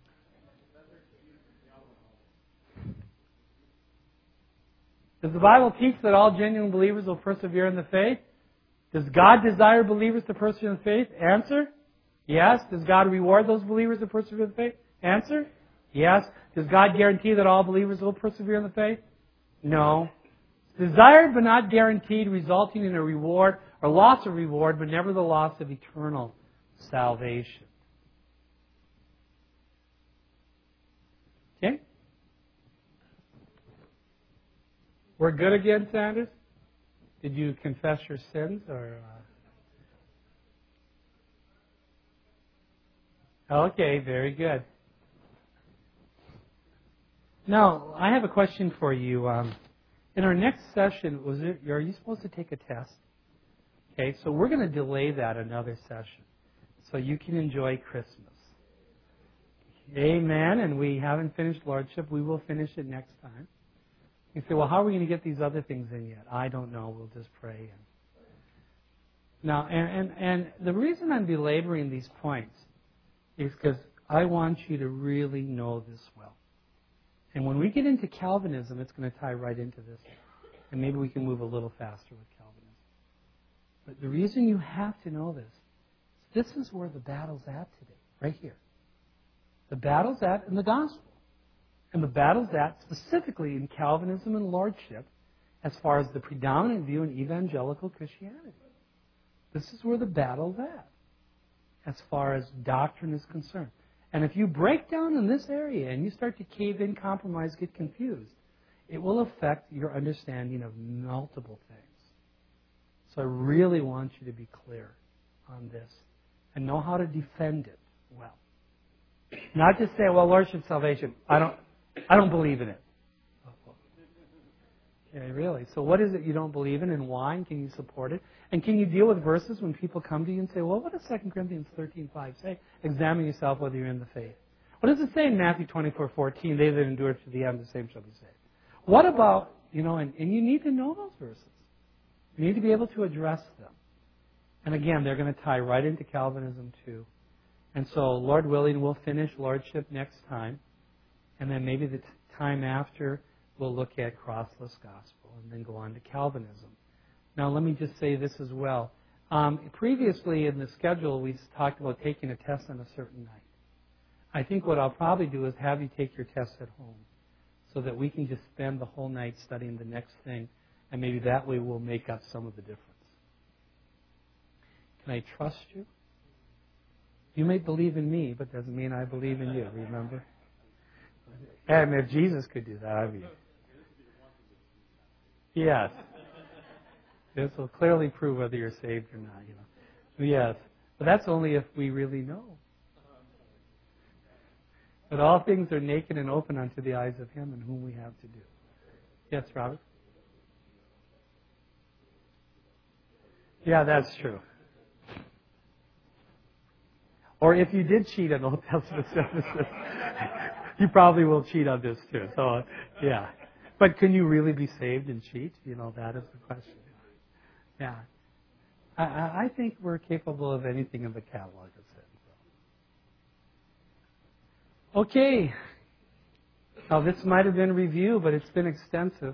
Does the Bible teach that all genuine believers will persevere in the faith? Does God desire believers to persevere in the faith? Answer, yes. Does God reward those believers that persevere in the faith? Answer, yes. Does God guarantee that all believers will persevere in the faith? No. Desired but not guaranteed, resulting in a reward or loss of reward, but never the loss of eternal salvation. Okay? We're good again, Sanders? Did you confess your sins? Or Okay, very good. Now, I have a question for you. In our next session, are you supposed to take a test? Okay, so we're going to delay that another session so you can enjoy Christmas. Amen. And we haven't finished Lordship. We will finish it next time. You say, well, how are we going to get these other things in yet? I don't know. We'll just pray. Now, and the reason I'm belaboring these points is because I want you to really know this well. And when we get into Calvinism, it's going to tie right into this. And maybe we can move a little faster with Calvinism. But the reason you have to know this is where the battle's at today, right here. The battle's at in the gospel. And the battle's at specifically in Calvinism and Lordship as far as the predominant view in evangelical Christianity. This is where the battle's at as far as doctrine is concerned. And if you break down in this area and you start to cave in, compromise, get confused, it will affect your understanding of multiple things. So I really want you to be clear on this and know how to defend it well. Not just say, well, Lordship salvation, I don't believe in it. Yeah, really. So what is it you don't believe in and why? And can you support it? And can you deal with verses when people come to you and say, well, what does 2 Corinthians 13:5 say? Examine yourself whether you're in the faith. What does it say in Matthew 24:14? They that endure to the end, the same shall be saved. What about, and you need to know those verses. You need to be able to address them. And again, they're going to tie right into Calvinism too. And so, Lord willing, we'll finish Lordship next time. And then maybe the time after, we'll look at crossless gospel and then go on to Calvinism. Now, let me just say this as well. Previously in the schedule, we talked about taking a test on a certain night. I think what I'll probably do is have you take your test at home so that we can just spend the whole night studying the next thing, and maybe that way we'll make up some of the difference. Can I trust you? You may believe in me, but doesn't mean I believe in you, remember? And if Jesus could do that, I mean... Yes. This will clearly prove whether you're saved or not, Yes. But that's only if we really know. But all things are naked and open unto the eyes of Him in whom we have to do. Yes, Robert? Yeah, that's true. Or if you did cheat on Old Testament services, you probably will cheat on this too. So, yeah. But can you really be saved and cheat? That is the question. Yeah. I think we're capable of anything in the catalog of sin. So. Okay. Now, this might have been review, but it's been extensive.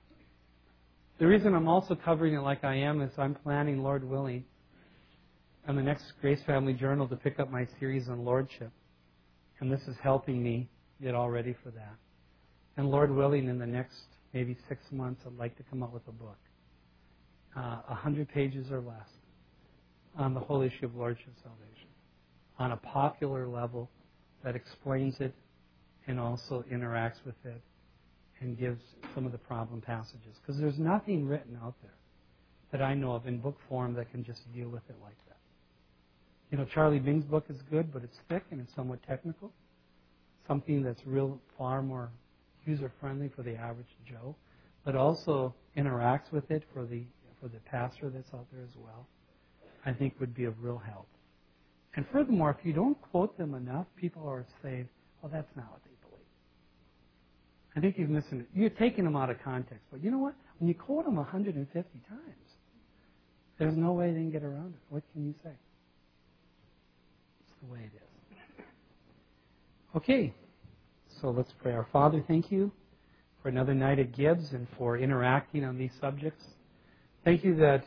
The reason I'm also covering it like I am is I'm planning, Lord willing, on the next Grace Family Journal to pick up my series on Lordship. And this is helping me get all ready for that. And Lord willing, in the next maybe 6 months, I'd like to come up with a book. 100 pages or less on the whole issue of Lordship salvation. On a popular level that explains it and also interacts with it and gives some of the problem passages. Because there's nothing written out there that I know of in book form that can just deal with it like that. Charlie Bing's book is good, but it's thick and it's somewhat technical. Something that's far more user-friendly for the average Joe, but also interacts with it for the pastor that's out there as well, I think would be of real help. And furthermore, if you don't quote them enough, people are saying, well, that's not what they believe. I think you're taking them out of context. But you know what? When you quote them 150 times, there's no way they can get around it. What can you say? It's the way it is. Okay. So let's pray. Our Father, thank you for another night at Gibbs and for interacting on these subjects. Thank you that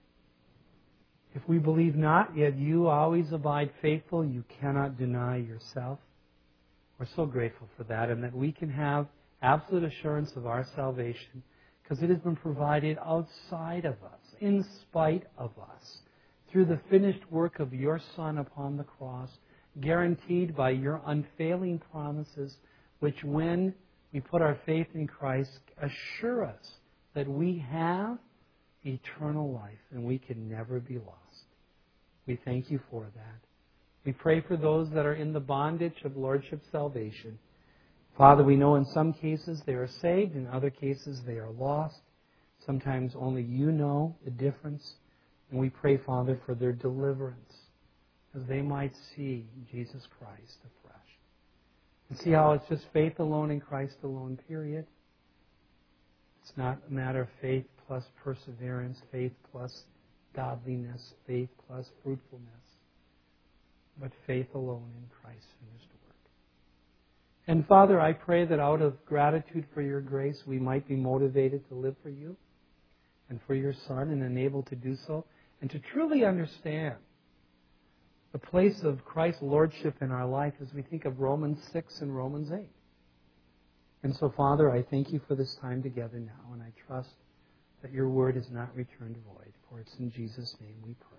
if we believe not, yet you always abide faithful. You cannot deny yourself. We're so grateful for that, and that we can have absolute assurance of our salvation because it has been provided outside of us, in spite of us, through the finished work of your Son upon the cross, guaranteed by your unfailing promises, which when we put our faith in Christ, assure us that we have eternal life and we can never be lost. We thank you for that. We pray for those that are in the bondage of Lordship salvation. Father, we know in some cases they are saved, in other cases they are lost. Sometimes only you know the difference. And we pray, Father, for their deliverance as they might see Jesus Christ afresh. And see how it's just faith alone in Christ alone, period. It's not a matter of faith plus perseverance, faith plus godliness, faith plus fruitfulness, but faith alone in Christ's finished work. And Father, I pray that out of gratitude for your grace, we might be motivated to live for you and for your Son and enabled to do so, and to truly understand the place of Christ's Lordship in our life as we think of Romans 6 and Romans 8. And so, Father, I thank you for this time together now, and I trust that your word is not returned void. For it's in Jesus' name we pray.